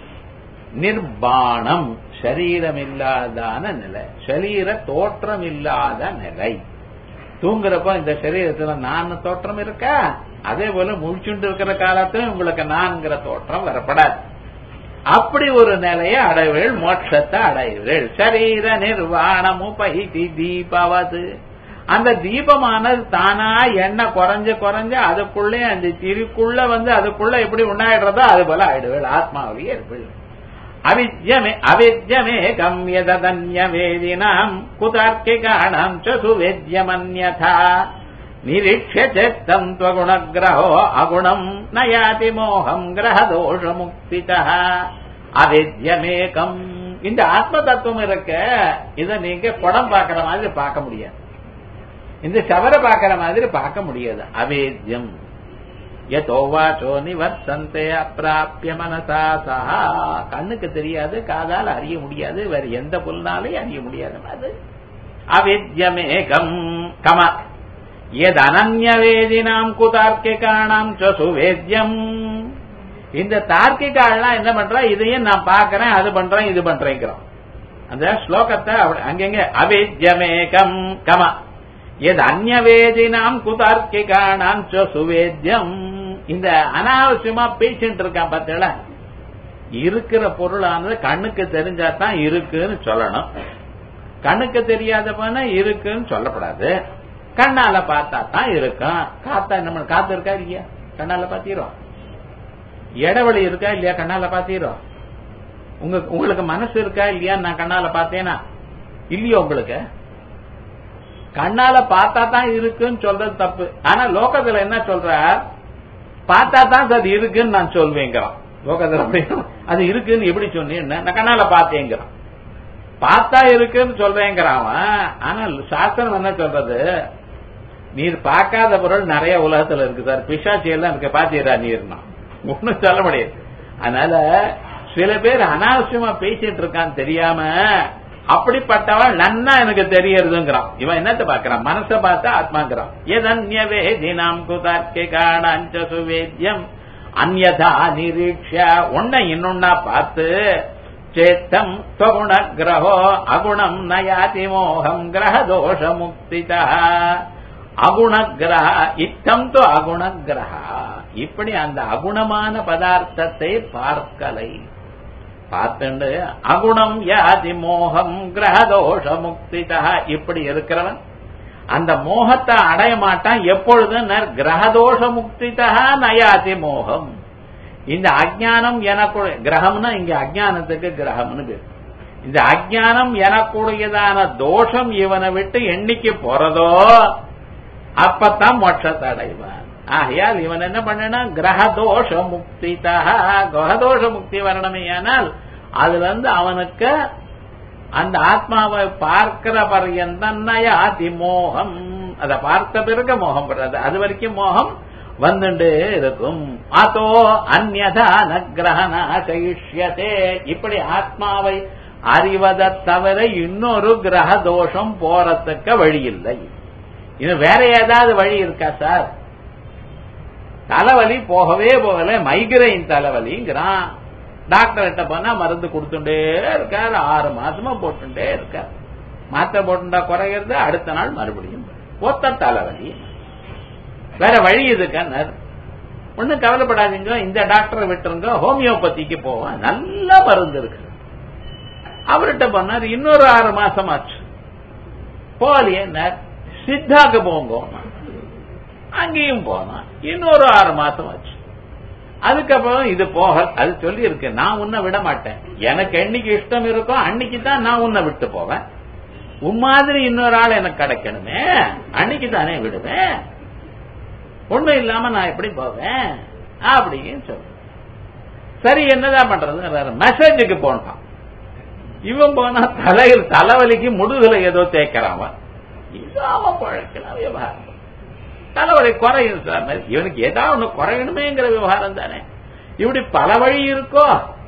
நிர்பாணம் சரீரம் இல்லாதான நிலை, சரீர தோற்றம் இல்லாத நிலை. தூங்குறப்ப இந்த சரீரத்துல நான் தோற்றம் இருக்கா? அதே போல முழிச்சுண்டு இருக்கிற காலத்துல உங்களுக்கு நான்கிற தோற்றம் வரப்படாது. அப்படி ஒரு நிலையை அடைவீள், மோட்சத்தை அடைவீள். சரீர நிர்வாணம் உபைதி தீபவது. அந்த தீபமானது தானா எண்ணெய் குறைஞ்சு குறைஞ்சு அதுக்குள்ளே அந்த திரிக்குள்ள வந்து அதுக்குள்ள எப்படி உண்டாயிடுறதோ அது போல ஆயிடுவீள். ஆத்மாவே இருப்பீள். அவித்யமே அவித்யமே கம்யதன்ய வேதினாம் குதார்க்கிகாணாம் ச சுவேத்யமன்யதா நிரீக்ஷ்ய சேத்தம் த்வகுணக்ரஹோ அகுணம் நயாதி மோகம் கிரகதோஷ முக்திதः. அவித்யமேகம். இந்த ஆத்ம தத்துவம் இருக்க, இத நீங்க படம் பார்க்கிற மாதிரி பார்க்க முடியாது, இந்த சவர பார்க்கிற மாதிரி பார்க்க முடியாது. அவேத்யம் யதோவாச்சோ நிவர்த்தந்தே அப்ராப்ய மனசா சஹா. கண்ணுக்கு தெரியாது, காதால் அறிய முடியாது, வேற எந்த புலனாலையும் அறிய முடியாது. அது அவித்யமேகம். கம எத் அனன்ய வேதினாம் குதார்க்கிகாணாம் ச சுவேத்யம். இந்த தார்க்கிகாலாம் என்ன பண்றா? இதையும் நான் பார்க்கிறேன், அது பண்றேன், இது பண்றேங்கிறோம். அந்த ஸ்லோகத்தை அங்கங்க அவித்யமேகம் கம எது அந்நிய வேதினாம் குதார்க்கிகாணாம் ச சுவேத்யம். இந்த அனாவசியமா பேசிட்டு இருக்கான் பார்த்தீங்களா? இருக்கிற பொருளானது கண்ணுக்கு தெரிஞ்சாதான் இருக்குன்னு சொல்லணும். கண்ணுக்கு தெரியாதவன இருக்குன்னு சொல்லப்படாது. கண்ணால பார்த்தா தான் இருக்கும். காத்தா நம்ம காத்து இருக்கா இல்லையா? கண்ணால பாத்தீரோம். இடவெளி இருக்கா இல்லையா? கண்ணால பாத்தீரோம். உங்க உங்களுக்கு மனசு இருக்கா இல்லையா? நான் கண்ணால பார்த்தேனா இல்லையோ? உங்களுக்கு கண்ணால பார்த்தா தான் இருக்குன்னு சொல்றது தப்பு. ஆனா லோகத்துல என்ன சொல்ற? பார்த்தா தான் அது இருக்குன்னு நான் சொல்வேங்கிறான். லோகத்துல அது இருக்குன்னு எப்படி சொன்னீங்கன்னா நான் கண்ணால பார்த்தேங்கிறான். பார்த்தா இருக்குன்னு சொல்றேங்கிறான். ஆனா சாஸ்திரம் என்ன சொல்றது? நீர் பார்க்காத பொருள் நிறைய உலகத்துல இருக்கு சார். பிசாச்சி எல்லாம் இருக்க பாத்தீரா நீர்னா ஒன்னும் சொல்ல முடியாது. அதனால சில பேர் அனாவசியமா பேசிட்டு இருக்கான்னு தெரியாம அப்படிப்பட்டவன் நன்னா எனக்கு தெரியறதுங்கிறான். இவன் என்னத்தை பாக்குறான்? மனசை பார்த்தா ஆத்மாங்கிறான். எதன்ய வேதினாம் குதார்க்கிகாணாம் ச சுவேத்யம் அந்யதா நிரீக்ஷ்ய. ஒன்ன இன்னொன்னா பார்த்து சேத்தம் ஸ்வகுண கிரஹோ அகுணம் நயாதி மோகம் கிரக தோஷ முக்திதா. அகுண கிரக இத்தம் தோ அகுண கிரக. இப்படி அந்த அகுணமான பதார்த்தத்தை பார்க்கலை. பார்த்துண்டு அகுணம் யாதி மோகம் கிரகதோஷ முக்திதா. இப்படி இருக்கிறவன் அந்த மோகத்தை அடைய மாட்டான். எப்பொழுது? கிரகதோஷ முக்திதா நயாதி மோகம். இந்த அஜ்ஞானம் எனக்கு கிரகம்னா இங்க அஜ்ஞானத்துக்கு கிரகம்னு பேரு. இந்த அஜ்ஞானம் எனக்குடையதான தோஷம் இவனை விட்டு எண்ணிக்கை போறதோ அப்பத்தான் மோட்சத்தை அடைவான். ஆகையால் இவன் என்ன பண்ணா? கிரகதோஷ முக்திதா. கிரகதோஷ முக்தி வரணுமே. ஆனால் அதுல இருந்து அவனுக்கு அந்த ஆத்மாவை பார்க்கிற பர்யந்தம் நயாதி மோகம். அதை பார்த்த பிறகு மோகம் படுறது. அது வரைக்கும் மோகம் வந்துட்டே இருக்கும். அதோ அந்யதா நக்ரஹணா சயிஷ்யதே. இப்படி ஆத்மாவை அறிவதை தவிர இன்னொரு கிரக தோஷம் போறதுக்கு வழி இல்லை. இன்னும் வேற ஏதாவது வழி இருக்கா சார்? தலைவலி போகவே போகல, மைக்ரைன் தலைவலிங்கிறான். டாக்டர் கிட்ட போனா மருந்து கொடுத்துட்டே இருக்காரு, ஆறு மாசமா போட்டுட்டே இருக்காரு. மாத்திரை போட்டுட்டா குறைகிறது, அடுத்த நாள் மறுபடியும் ஒத்த தலைவலி. வேற வழி இதுக்கான ஒன்னும் கவலைப்படாதீங்க, இந்த டாக்டரை விட்டுருங்க, ஹோமியோபதிக்கு போவேன், நல்ல மருந்து இருக்கு. அவர்கிட்ட போனார், இன்னொரு ஆறு மாசம் ஆச்சு போலியே, சித்தாக்கு போங்க, அங்கேயும் போனா இன்னொரு ஆறு மாசம் ஆச்சு. அதுக்கப்புறம் இது போக அது சொல்லி இருக்கு, நான் உன்னை விட மாட்டேன், எனக்கு என்னைக்கு இஷ்டம் இருக்கோ அன்னைக்கு தான் நான் உன்னை விட்டு போவேன், உன் மாதிரி இன்னொரு ஆள் எனக்கு கிடைக்கணுமே, அன்னைக்கு தானே விடுவேன், ஒண்ணும் இல்லாம நான் எப்படி போவேன் அப்படின்னு சொல்ல. சரி என்னதான் பண்றது, மெசேஜுக்கு போனான். இவன் போனா தலையில் தலைவலிக்கு முதுகுல ஏதோ தேய்க்கிறான், இல்லாம பழக்கலாம் விவகாரம். தலைவலி குறையும் சார், இவனுக்கு ஏதாவது ஒண்ணு குறையணுமேங்கிற விவகாரம் தானே. இப்படி பல வழி இருக்கோ,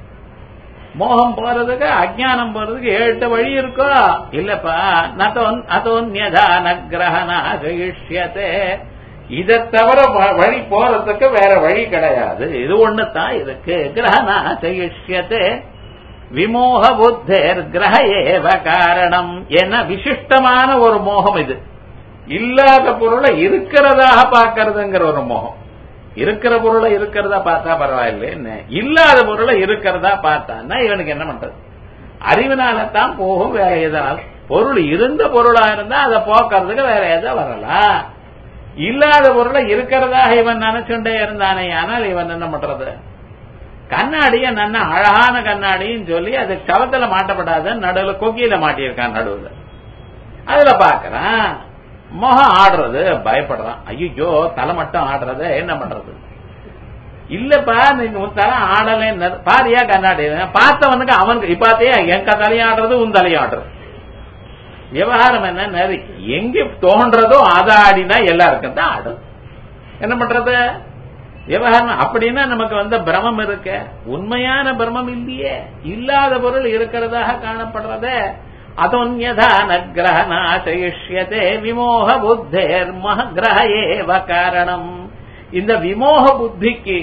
மோகம் போறதுக்கு அஜ்ஞானம் போறதுக்கு ஏழு வழி இருக்கோ இல்லப்பா. அதோன்யதா நக்ரஹணா சயிஷ்யதே. இதை தவிர வழி போறதுக்கு வேற வழி கிடையாது, இது ஒண்ணுதான் இருக்கு. கிரஹணா சயிஷ்யதே விமோக புத்தேர் கிரக ஏவ காரணம். என விசிஷ்டமான ஒரு மோகம் இது. இல்லாத பொருளை இருக்கிறதாக பார்க்கறதுங்கிற ஒரு மோகம். இருக்கிற பொருளை இருக்கிறதா பார்த்தா பரவாயில்லை, இல்லாத பொருளை இருக்கிறதா பார்த்தான்னா இவனுக்கு என்ன பண்றது? அறிவினால்தான் போகும், வேற எதாவது பொருள் இருந்த பொருளா இருந்தா அதை போக்குறதுக்கு வேற எதாவது வரலாம். இல்லாத பொருளை இருக்கிறதாக இவன் நினைச்சுட்டே இருந்தானே, ஆனால் இவன் என்ன பண்றது? கண்ணாடிய நல்ல அழகான கண்ணாடின்னு சொல்லி அது கவத்துல மாட்டப்படாத நடுவில் கொக்கியில மாட்டியிருக்கான், நடுவில் அதுல பாக்குறான், முகம் ஆடுறது பயப்படுறான். ஐயோ தலை மட்டும் ஆடுறத என்ன பண்றது? இல்லப்பா நீங்க உன் தலை ஆடல பாரியா கண்ணாடி பார்த்தவனுக்கு அவனுக்கு இப்பாத்தையே என் தலையும் ஆடுறது உன் தலையும் ஆடுறது. விவகாரம் என்ன, எங்க தோன்றதோ அதை ஆடினா எல்லாருக்கும் தான் ஆடும். என்ன பண்றது விவகாரம்? அப்படின்னா நமக்கு வந்து பிரமம் இருக்க, உண்மையான பிரமம் இல்லையே, இல்லாத பொருள் இருக்கிறதாக காணப்படுறத. அதோன்யதா நக்ரஹணா சயிஷ்யதே விமோக புத்தேர் மஹ்கிரஹ ஏவ காரணம். இந்த விமோக புத்திக்கு,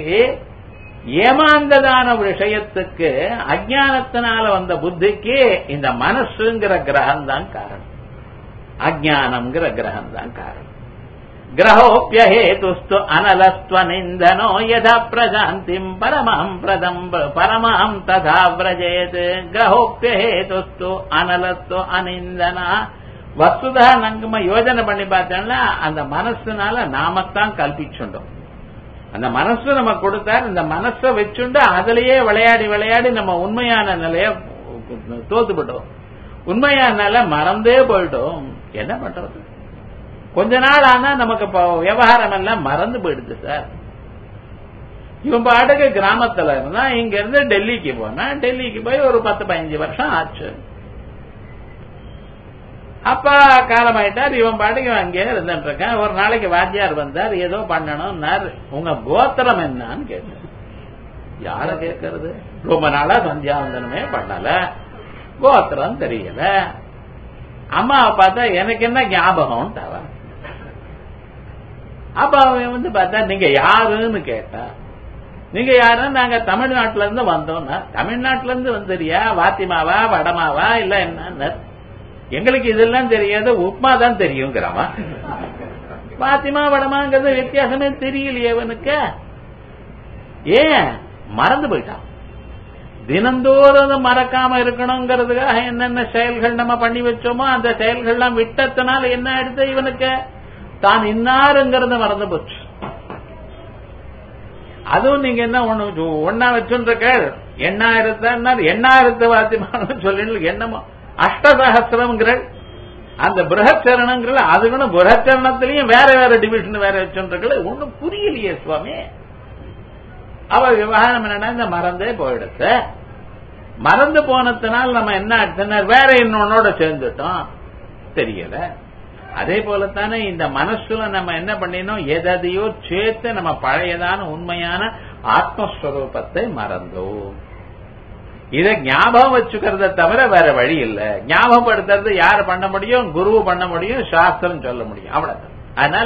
ஏமாந்ததான விஷயத்துக்கு, அஜ்ஞானத்தினால வந்த புத்திக்கு இந்த மனசுங்கிற கிரகம் தான் காரணம், அஜ்ஞானம்ங்கிற கிரகம் தான் காரணம். கிரகோப்யஹேதுஸ்து அனலஸ்த்வநிந்தனோ யதா பிரசாந்திம் பரமாம் பிரதம் பரமாம் ததா விரஜேத். கிரகோப்யஹேதுஸ்து அனலஸ்து அனிந்தனா. வஸ்துதா நம்ம யோஜனை பண்ணி பார்த்தோம்னா அந்த மனசுனால நாமத்தான் கல்பிச்சுட்டோம். அந்த மனசு நம்ம கொடுத்தார், இந்த மனசை வச்சுண்டு அதிலேயே விளையாடி விளையாடி நம்ம உண்மையான நிலைய தோத்துவிட்டோம், உண்மையான நிலை மறந்தே போயிட்டோம். என்ன பண்றது? கொஞ்ச நாள் ஆனா நமக்கு விவகாரம் எல்லாம் மறந்து போயிடுது சார். இவன் பாட்டுக்கு கிராமத்துல இருந்தா இங்க இருந்து டெல்லிக்கு போனா, டெல்லிக்கு போய் ஒரு பத்து பதினஞ்சு வருஷம் ஆச்சு. அப்பா காலமாயிட்டார், இவன் பாட்டுக்கு அங்கே இருந்துட்டு இருக்கான். ஒரு நாளைக்கு வாத்தியார் வந்தார், ஏதோ பண்ணணும்னார். உங்க கோத்திரம் என்னன்னு கேட்டார். யார கேட்கறது? ரொம்ப நாளா சந்தியாவந்தனமே பண்ணல, கோத்திரம் தெரியல. அம்மாவை பார்த்தா எனக்கு என்ன ஞாபகம் தவ. அப்ப அவன் வந்து பார்த்தா நீங்க யாருன்னு கேட்டா, நீங்க யாருன்னு நாங்க தமிழ்நாட்டுல இருந்து வந்தோம்னா, தமிழ்நாட்டுல இருந்து வந்துறியா, வாத்திமாவா வடமாவா இல்ல என்ன? எங்களுக்கு இதெல்லாம் தெரியாது, உப்மா தான் தெரியுங்கிறவா. வாத்திமா வடமாங்கிறது வித்தியாசமே தெரியலையே அவனுக்கு. ஏன் மறந்து போயிட்டான்? தினந்தோறும் மறக்காம இருக்கணுங்கிறதுக்காக என்னென்ன செயல்கள் நம்ம பண்ணி வச்சோமோ அந்த செயல்கள்லாம் விட்டத்தினால என்ன ஆயிடுது, இவனுக்கு தான் இன்னாருங்கிறத மறந்து போச்சு. அதுவும் நீங்க என்ன ஒண்ணு ஒன்னா வச்சுருக்க, எண்ணாயிரத்தார் எண்ணாயிரத்து வாத்தியமான சொல்லி என்னமோ அஷ்டசகசிரம்ங்கிற அந்த பிரகச்சரணங்கிற, அதுக்குன்னு பிரகச்சரணத்திலையும் வேற வேற டிவிஷன் வேற வச்சுருக்க, ஒண்ணும் புரியலையே சுவாமி. அவ விவகாரம் என்னன்னா இந்த மறந்தே போயிடுச்சு. மறந்து போனதுனால நம்ம என்ன ஆச்சுன்னா வேற இன்னொன்னோட சேர்ந்துட்டோம், தெரியல. அதே போலத்தானே இந்த மனசுல நம்ம என்ன பண்ணினோம், எதையோ சேர்த்து நம்ம பழையதான உண்மையான ஆத்மஸ்வரூபத்தை மறந்தோம். இத ஞாபகம் வச்சுக்கிறத தவிர வேற வழி இல்ல. ஞாபகப்படுத்துறது யாரு பண்ண முடியும்? குரு பண்ண முடியும், சாஸ்திரம் சொல்ல முடியும், அவ்வளவுதான். அதனால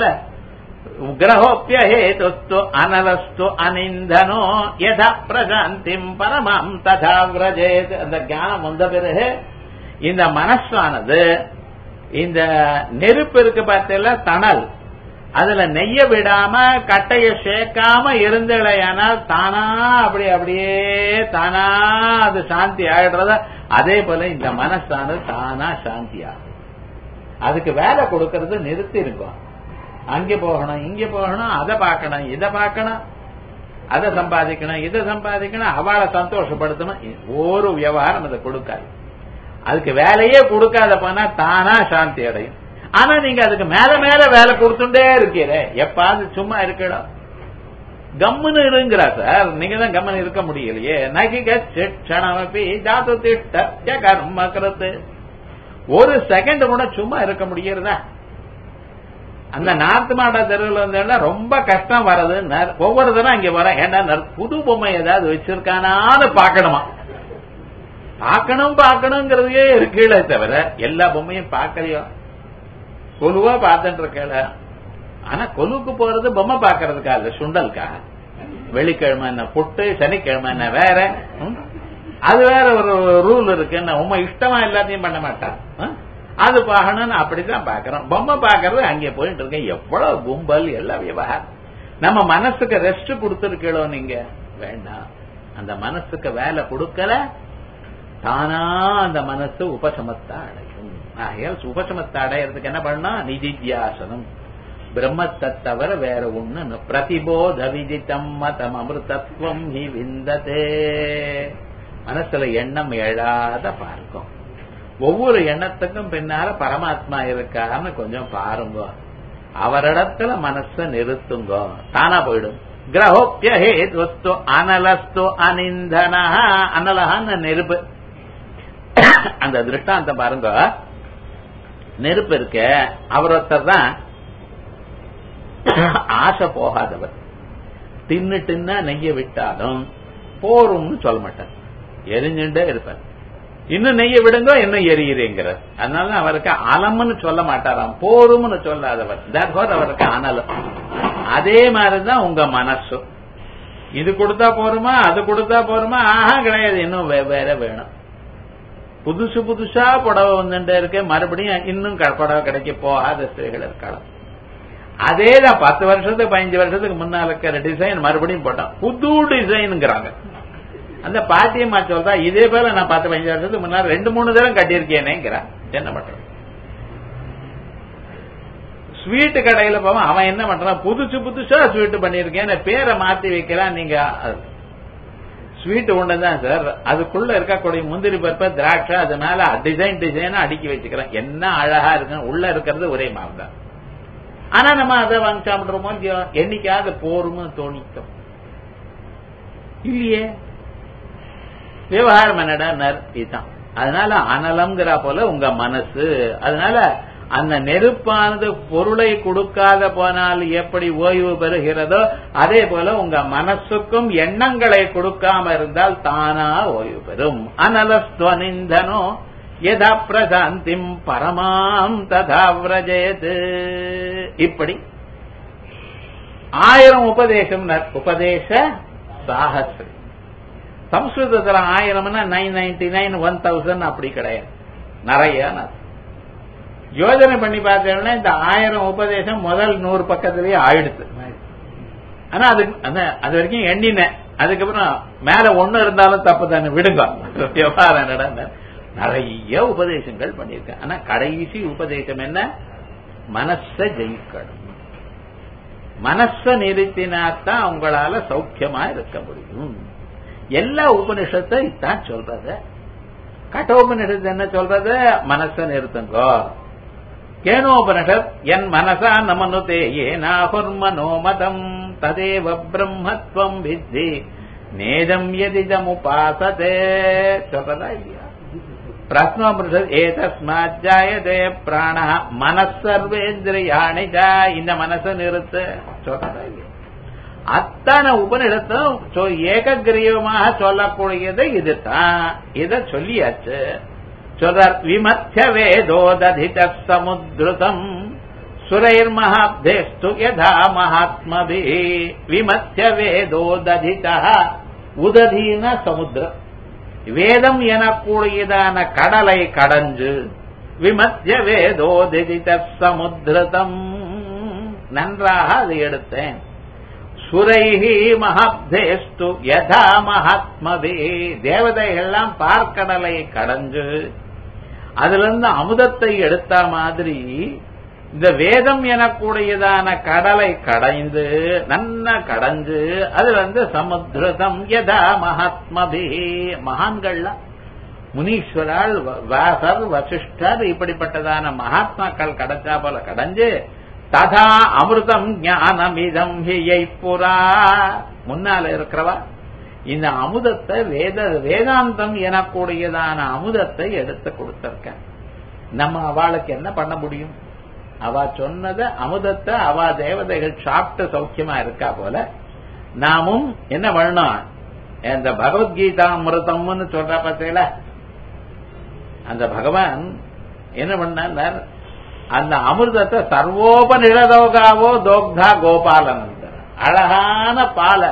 கிரகோப்பியஹேதுஸ்து அனலஸ்து அனிந்தனோ யதா பிரசாந்திம் பரமம் ததா விரஜேத். அந்த ஞானம் வந்த பிறகு இந்த மனசானது இந்த நெருப்பு இருக்கு பார்த்தீங்களா, தணல், அதுல நெய்ய விடாம கட்டைய சேர்க்காம இருந்தலையானால் தானா அப்படி அப்படியே தானா அது சாந்தி ஆயிடுறத. அதே போல இந்த மனசானது தானா சாந்தி ஆகும். அதுக்கு வேலை கொடுக்கறது நிறுத்தி இருக்கும். அங்க போகணும், இங்க போகணும், அதை பார்க்கணும், இதை பார்க்கணும், அதை சம்பாதிக்கணும், இதை சம்பாதிக்கணும், அவளை சந்தோஷப்படுத்தணும். ஒரு விவகாரம் அதை கொடுக்காது. அதுக்கு வேலையே கொடுக்காத போனா தானா சாந்தி அடையும். ஆனா நீங்க அதுக்கு மேல மேல வேலை கொடுத்துட்டே இருக்கீர, எப்பாவது சும்மா இருக்கணும், கம்முன்னு இருங்கிறா சார். நீங்க தான் கம்முன்னு இருக்க முடியலையே. நகிகணமப்பி ஜாத்து திட்ட கர்ம கருத்து. ஒரு செகண்ட் கூட சும்மா இருக்க முடியறதா? அந்த நார்த்து மாடா தெருவில் வந்தா ரொம்ப கஷ்டம் வர்றது. ஒவ்வொரு தரம் அங்க வர ஏண்டா புது பொம்மை ஏதாவது வச்சிருக்கானான்னு பாக்கணுமா? பாக்கணும் பாக்கணுங்கிறதே இருக்கீழே தவிர எல்லா பொம்மையும் பாக்கலையோ. கொலுவா பார்த்துட்டு இருக்கல. ஆனா கொலுக்கு போறது பொம்மை பாக்கிறதுக்கா இல்ல, சுண்டலுக்கா? வெள்ளிக்கிழமை என்ன புட்டு, சனிக்கிழமை என்ன வேற, அது வேற ஒரு ரூல் இருக்கு. உண்மை இஷ்டமா எல்லாத்தையும் பண்ண மாட்டான். அது பாக்கணும்னு அப்படிதான் பாக்கிறோம். பொம்மை பாக்கிறது அங்கே போயிட்டு இருக்கேன். எவ்வளவு கும்பல், எல்லா விவகாரம். நம்ம மனசுக்கு ரெஸ்ட் கொடுத்துருக்கோ நீங்க? வேண்டாம். அந்த மனசுக்கு வேலை கொடுக்கல, தானா அந்த மனசு உபசமத்தை அடையும். ஆகையால் உபசமத்தை அடையறதுக்கு என்ன பண்ணா? நிதித்தியாசனம். பிரம்மத்தை தவிர வேற ஒண்ணு. பிரதிபோத விதித்தம் மதம் அமிர்தத்துவம் ஹி விந்ததே. மனசுல எண்ணம் எழாத பார்க்கும். ஒவ்வொரு எண்ணத்துக்கும் பின்னால பரமாத்மா இருக்காருன்னு கொஞ்சம் பாருங்க. அவரிடத்துல மனச நிறுத்துங்க, தானா போயிடும். கிரகோப்பியஹேதுஸ்து அனலஸ்து அனிந்தனா. அனலஹான்னு நெருப்பு. அந்த திருஷ்டாந்தம் பாருங்க. நெருப்பு இருக்க, அவர் ஒருத்தர் தான் ஆசை போகாதவர். தின்னு தின்னா நெய்ய விட்டாலும் போரும்னு சொல்ல மாட்டார், எரிஞ்சுட்டே இருப்பார். இன்னும் நெய்ய விடுங்க, இன்னும் எரியுறேங்கிறார். அதனால அவருக்கு அலம்னு சொல்ல மாட்டாராம், போரும்னு சொல்லாதவர். தட்வார் அவருக்கு அனலம். அதே மாதிரிதான் உங்க மனசு. இது கொடுத்தா போருமா, அது கொடுத்தா போருமா? ஆஹா கிடையாது, இன்னும் வேற வேணும். புதுசு புதுசா புடவை வந்துட்டே இருக்கு, மறுபடியும் இன்னும் புடவை கிடைக்க போகாத ஸ்திரீகள் இருக்கலாம். அதேதான் பத்து வருஷத்துக்கு பதினஞ்சு வருஷத்துக்கு முன்னால இருக்கிற டிசைன் மறுபடியும் போட்டான், புது டிசைனுங்கிறாங்க. அந்த பாட்டியம்மா சொல்றா, இதே போல நான் பத்து பதினஞ்சு வருஷத்துக்கு முன்னால ரெண்டு மூணு தரம் கட்டியிருக்கேனேங்கிறான். என்ன பண்றது? ஸ்வீட்டு கடையில போவான், அவன் என்ன பண்றான்? புதுசு புதுசா ஸ்வீட் பண்ணிருக்கேன், பேரை மாத்தி வைக்கிறான். நீங்க ஸ்வீட் ஒண்ணுதான் சார், அதுக்குள்ள இருக்கக்கூடிய முந்திரி பருப்ப திராட்சை அது மேல டிசைன் டிசைனா அடுக்கி வச்சுக்கிறேன். என்ன அழகா இருக்கு, உள்ள இருக்கிறது ஒரே மாவு தான். ஆனா நம்ம அதை வாங்கி சாப்பிடுறோமோ என்னைக்காவது போரும்னு தோணிக்கும் இல்லையே. விவகாரம் என்னடா இதுதான். அதனால அனலம்ங்கிற போல உங்க மனசு. அதனால அந்த நெருப்பானது பொருளை கொடுக்காத போனால் எப்படி ஓய்வு பெறுகிறதோ அதே போல உங்க மனசுக்கும் எண்ணங்களை கொடுக்காம இருந்தால் தானா ஓய்வு பெறும். அனலஸ்துவனிந்தனோ யதா பிரசாந்திம் பரமாம் ததா விரஜேத். இப்படி ஆயிரம் உபதேசம். உபதேச சாகசம். சம்ஸ்கிருதத்துல ஆயிரம்னா nine ninety nine one thousand அப்படி கிடையாது, நிறைய. யோஜனை பண்ணி பார்த்தேன்னா இந்த ஆயிரம் உபதேசம் முதல் நூறு பக்கத்திலேயே ஆயிடுச்சு. ஆனா அது அது வரைக்கும் எண்ணினேன். அதுக்கப்புறம் மேல ஒண்ணு இருந்தாலும் தப்பு தானே, விடுங்க. விவகாரம் நடந்த நிறைய உபதேசங்கள் பண்ணிருக்கேன். ஆனா கடைசி உபதேசம் என்ன? மனச ஜெயிக்கணும். மனச நிறுத்தினாத்தான் உங்களால சௌக்கியமா இருக்க முடியும். எல்லா உபனிஷத்தை இத்தான் சொல்றது. கட்டோபனிஷத்து என்ன சொல்றது? மனச நிறுத்துங்கோ. கேனோபனிஷத் என் மனசா நமனுதே ஏனாஹுர்மனோமதம் ததேவ பிரம்மத்வம் வித்தி நேதம் யதிதம் உபாசதே சொல்றதா இல்லையா? பிரஸ்னோபனிஷத் ஏதஸ்மாத் ஜாயதே பிராண மனசர்வேந்திரியாணி ச, இந்த மனசை நிறுத்து சொல்றதா இல்லையா? அத்தனை உபநிடத்தும் ஏககிரீவமாக சொல்லக்கூடியது இதுதான். இத சொல்லியாச்சு. சொல்றார் விமத்திய வேதோ ததித சமுத்ருதம் சுரைர் மகாப்தேஸ்து யதா மகாத்மபி. விமத்திய வேதோ ததித, உததீன சமுத்திரம், வேதம் எனக்கூடியதான கடலை கடஞ்சு விமத்திய வேதோ ததித சமுத்ருதம், நன்றாக அதை எடுத்தேன். சுரைஹி மகாப்தேஸ்து யதா மகாத்மபி, தேவதைகள்லாம் பார்க்கடலை கடஞ்சு அதுல இருந்து அமுதத்தை எடுத்த மாதிரி இந்த வேதம் எனக்கூடியதான கடலை கடைந்து நன்ன கடைஞ்சு அதுல இருந்து சமுத்திரம் யதா மகாத்மபி, மகான்கள்லாம் முனீஸ்வரால் வாசர் வசிஷ்டர் இப்படிப்பட்டதான மகாத்மாக்கள் கிடைச்சா போல கடைஞ்சு ததா அமிர்தம் ஞானமிதம் ஹியை புரா, முன்னால இருக்கிறவா இந்த அமுதத்தை வேத வேதாந்தம் எனக்கூடியதான அமுதத்தை எடுத்து கொடுத்திருக்க. நம்ம அவளுக்கு என்ன பண்ண முடியும்? அவ சொன்னத அமுதத்தை அவ தேவதைகள் சாப்பிட்டு சௌக்கியமா இருக்கா போல நாமும் என்ன பண்ணணும்? இந்த பகவத்கீதா அமிர்தம்னு சொல்ற பார்த்தீங்களா, அந்த பகவான் என்ன பண்ணார்? அந்த அமிர்தத்தை சர்வோபநிஷதோகாவோ தோக்தா கோபாலன், அழகான பாலை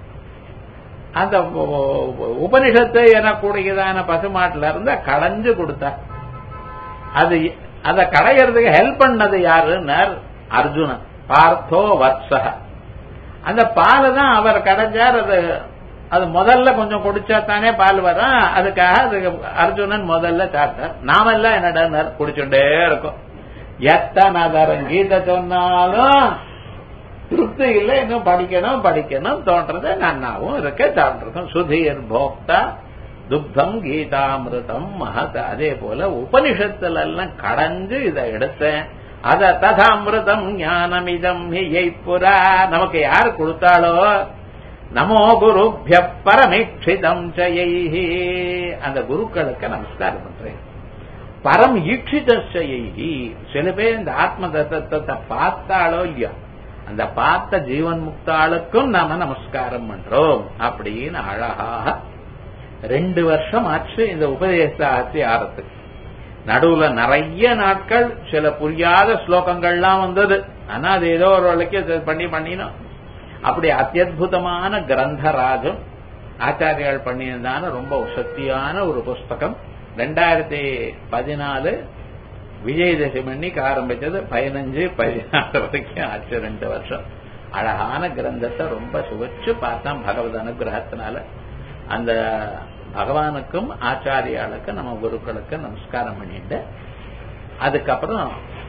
அந்த உபனிஷத்தை எனக்கூடியதான பசுமாட்டுல இருந்து கடைஞ்சு கொடுத்தார். அது அதை கடையிறதுக்கு ஹெல்ப் பண்ணது யாருன்னார்? அர்ஜுனன். பார்த்தோ வத்சக, அந்த பாலை தான் அவர் கடைஞ்சார். அது அது முதல்ல கொஞ்சம் குடிச்சா தானே பால் வரும், அதுக்காக அது அர்ஜுனன் முதல்ல சாப்பிட்டார். நாமெல்லாம் என்னடா குடிச்சுட்டே இருக்கோம். எத்தனை தரம் கீதை சொன்னாலும் திருப்தி இல்லை, இன்னும் படிக்கணும் படிக்கணும் தோன்றது நன்னாவும் இருக்க சாப்பிட்டுருக்கோம். சுதீர் போக்தா துக்தம் கீதாமிருதம் மகத். அதே போல உபனிஷத்துல எல்லாம் கடைஞ்சு இதை எடுத்தேன். அத ததாமிருதம் ஞானமிதம் ஹியை புரா, நமக்கு யாரு கொடுத்தாளோ நமோ குருப்ய பரமீட்சிதம் ஜெயைஹி, அந்த குருக்களுக்கு நமஸ்காரம் பண்றேன். பரம் ஈட்சிதி, சில பேர் இந்த ஆத்ம தத்துவத்தை பார்த்தாலோ இல்லையோ அந்த பார்த்த ஜீவன் முக்தாளுக்கும் நாம நமஸ்காரம் பண்றோம் அப்படின்னு அழகாக ரெண்டு வருஷம் ஆச்சு இந்த உபதேச ஆட்சி ஆரத்துக்கு. நடுவுல நிறைய நாட்கள் சில புரியாத ஸ்லோகங்கள்லாம் வந்தது. ஆனா அது ஏதோ ஒரு வழக்கு பண்ணி பண்ணினோம். அப்படி அத்தியுதமான கிரந்தராஜம் ஆச்சாரியால் பண்ணியிருந்தான ரொம்ப சக்தியான ஒரு புஸ்தகம். ரெண்டாயிரத்தி பதினாலு விஜயதசமி அன்னைக்கு ஆரம்பிச்சது, பதினஞ்சு பதினாறு வரைக்கும் ஆச்சு, ரெண்டு வருஷம். அழகான கிரந்தத்தை ரொம்ப சுவைச்சு பார்த்தோம் பகவத் அனுகிரகத்தினால. அந்த பகவானுக்கும் ஆச்சாரியாளுக்கு நம்ம குருக்களுக்கு நமஸ்காரம் பண்ணிட்டு அதுக்கப்புறம்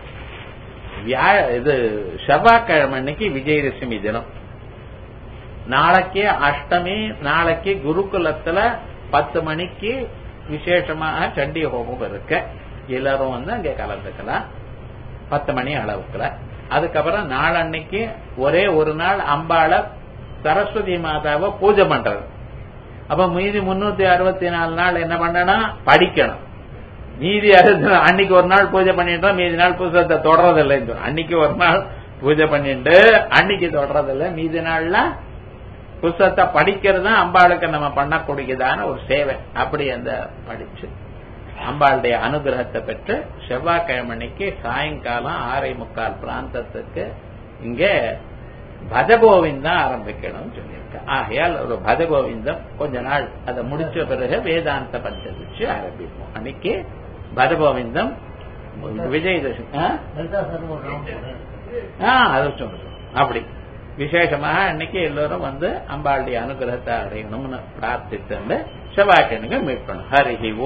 இது செவ்வாய்க்கிழமை அன்னைக்கு விஜயதசமி தினம். நாளைக்கு அஷ்டமி, நாளைக்கு குருகுலத்துல பத்து மணிக்கு விசேஷமாக சண்டி ஹோமம் இருக்க. எல்லாரும் வந்து அங்கே கலந்துக்கலாம் பத்து மணி அளவுக்குல. அதுக்கப்புறம் நாளன்னைக்கு ஒரே ஒரு நாள் அம்பாள சரஸ்வதி மாதாவை பூஜை பண்றது. அப்ப மீதி முன்னூத்தி அறுபத்தி நாலு நாள் என்ன பண்ணணும்? படிக்கணும். மீதி அறுபத்தி அன்னைக்கு ஒரு நாள் பூஜை பண்ணிட்டோம், மீதி நாள் புத்தகத்தை தொடர்றதில்லை. அன்னைக்கு ஒரு நாள் பூஜை பண்ணிட்டு அன்னைக்கு தொடர்றதில்லை, மீதி நாள்ல புத்தகத்தை படிக்கிறது தான் அம்பாளுக்கு நம்ம பண்ணக்கூடியதான ஒரு சேவை. அப்படி அந்த படிச்சு அம்பாளுடைய அனுகிரகத்தை பெற்று செவ்வாய்க்கிழமைக்கு சாயங்காலம் ஆரை முக்கால் பிராந்தத்துக்கு இங்கே பஜகோவிந்தம் ஆரம்பிக்கணும்னு சொல்லியிருக்கேன். ஆகையால் ஒரு பஜகோவிந்தம் கொஞ்ச நாள் அதை முடிச்ச பிறகு வேதாந்த பஞ்சதிச்சு ஆரம்பிப்போம். அன்னைக்கு பஜகோவிந்தம் விஜயதசமி அது சொல்றோம். அப்படி விசேஷமாக அன்னைக்கு எல்லோரும் வந்து அம்பாளுடைய அனுகிரகத்தை அடையணும்னு பிரார்த்தித்து செவ்வாய்க்கிழமைக்கு மீட் பண்ணும். ஹரி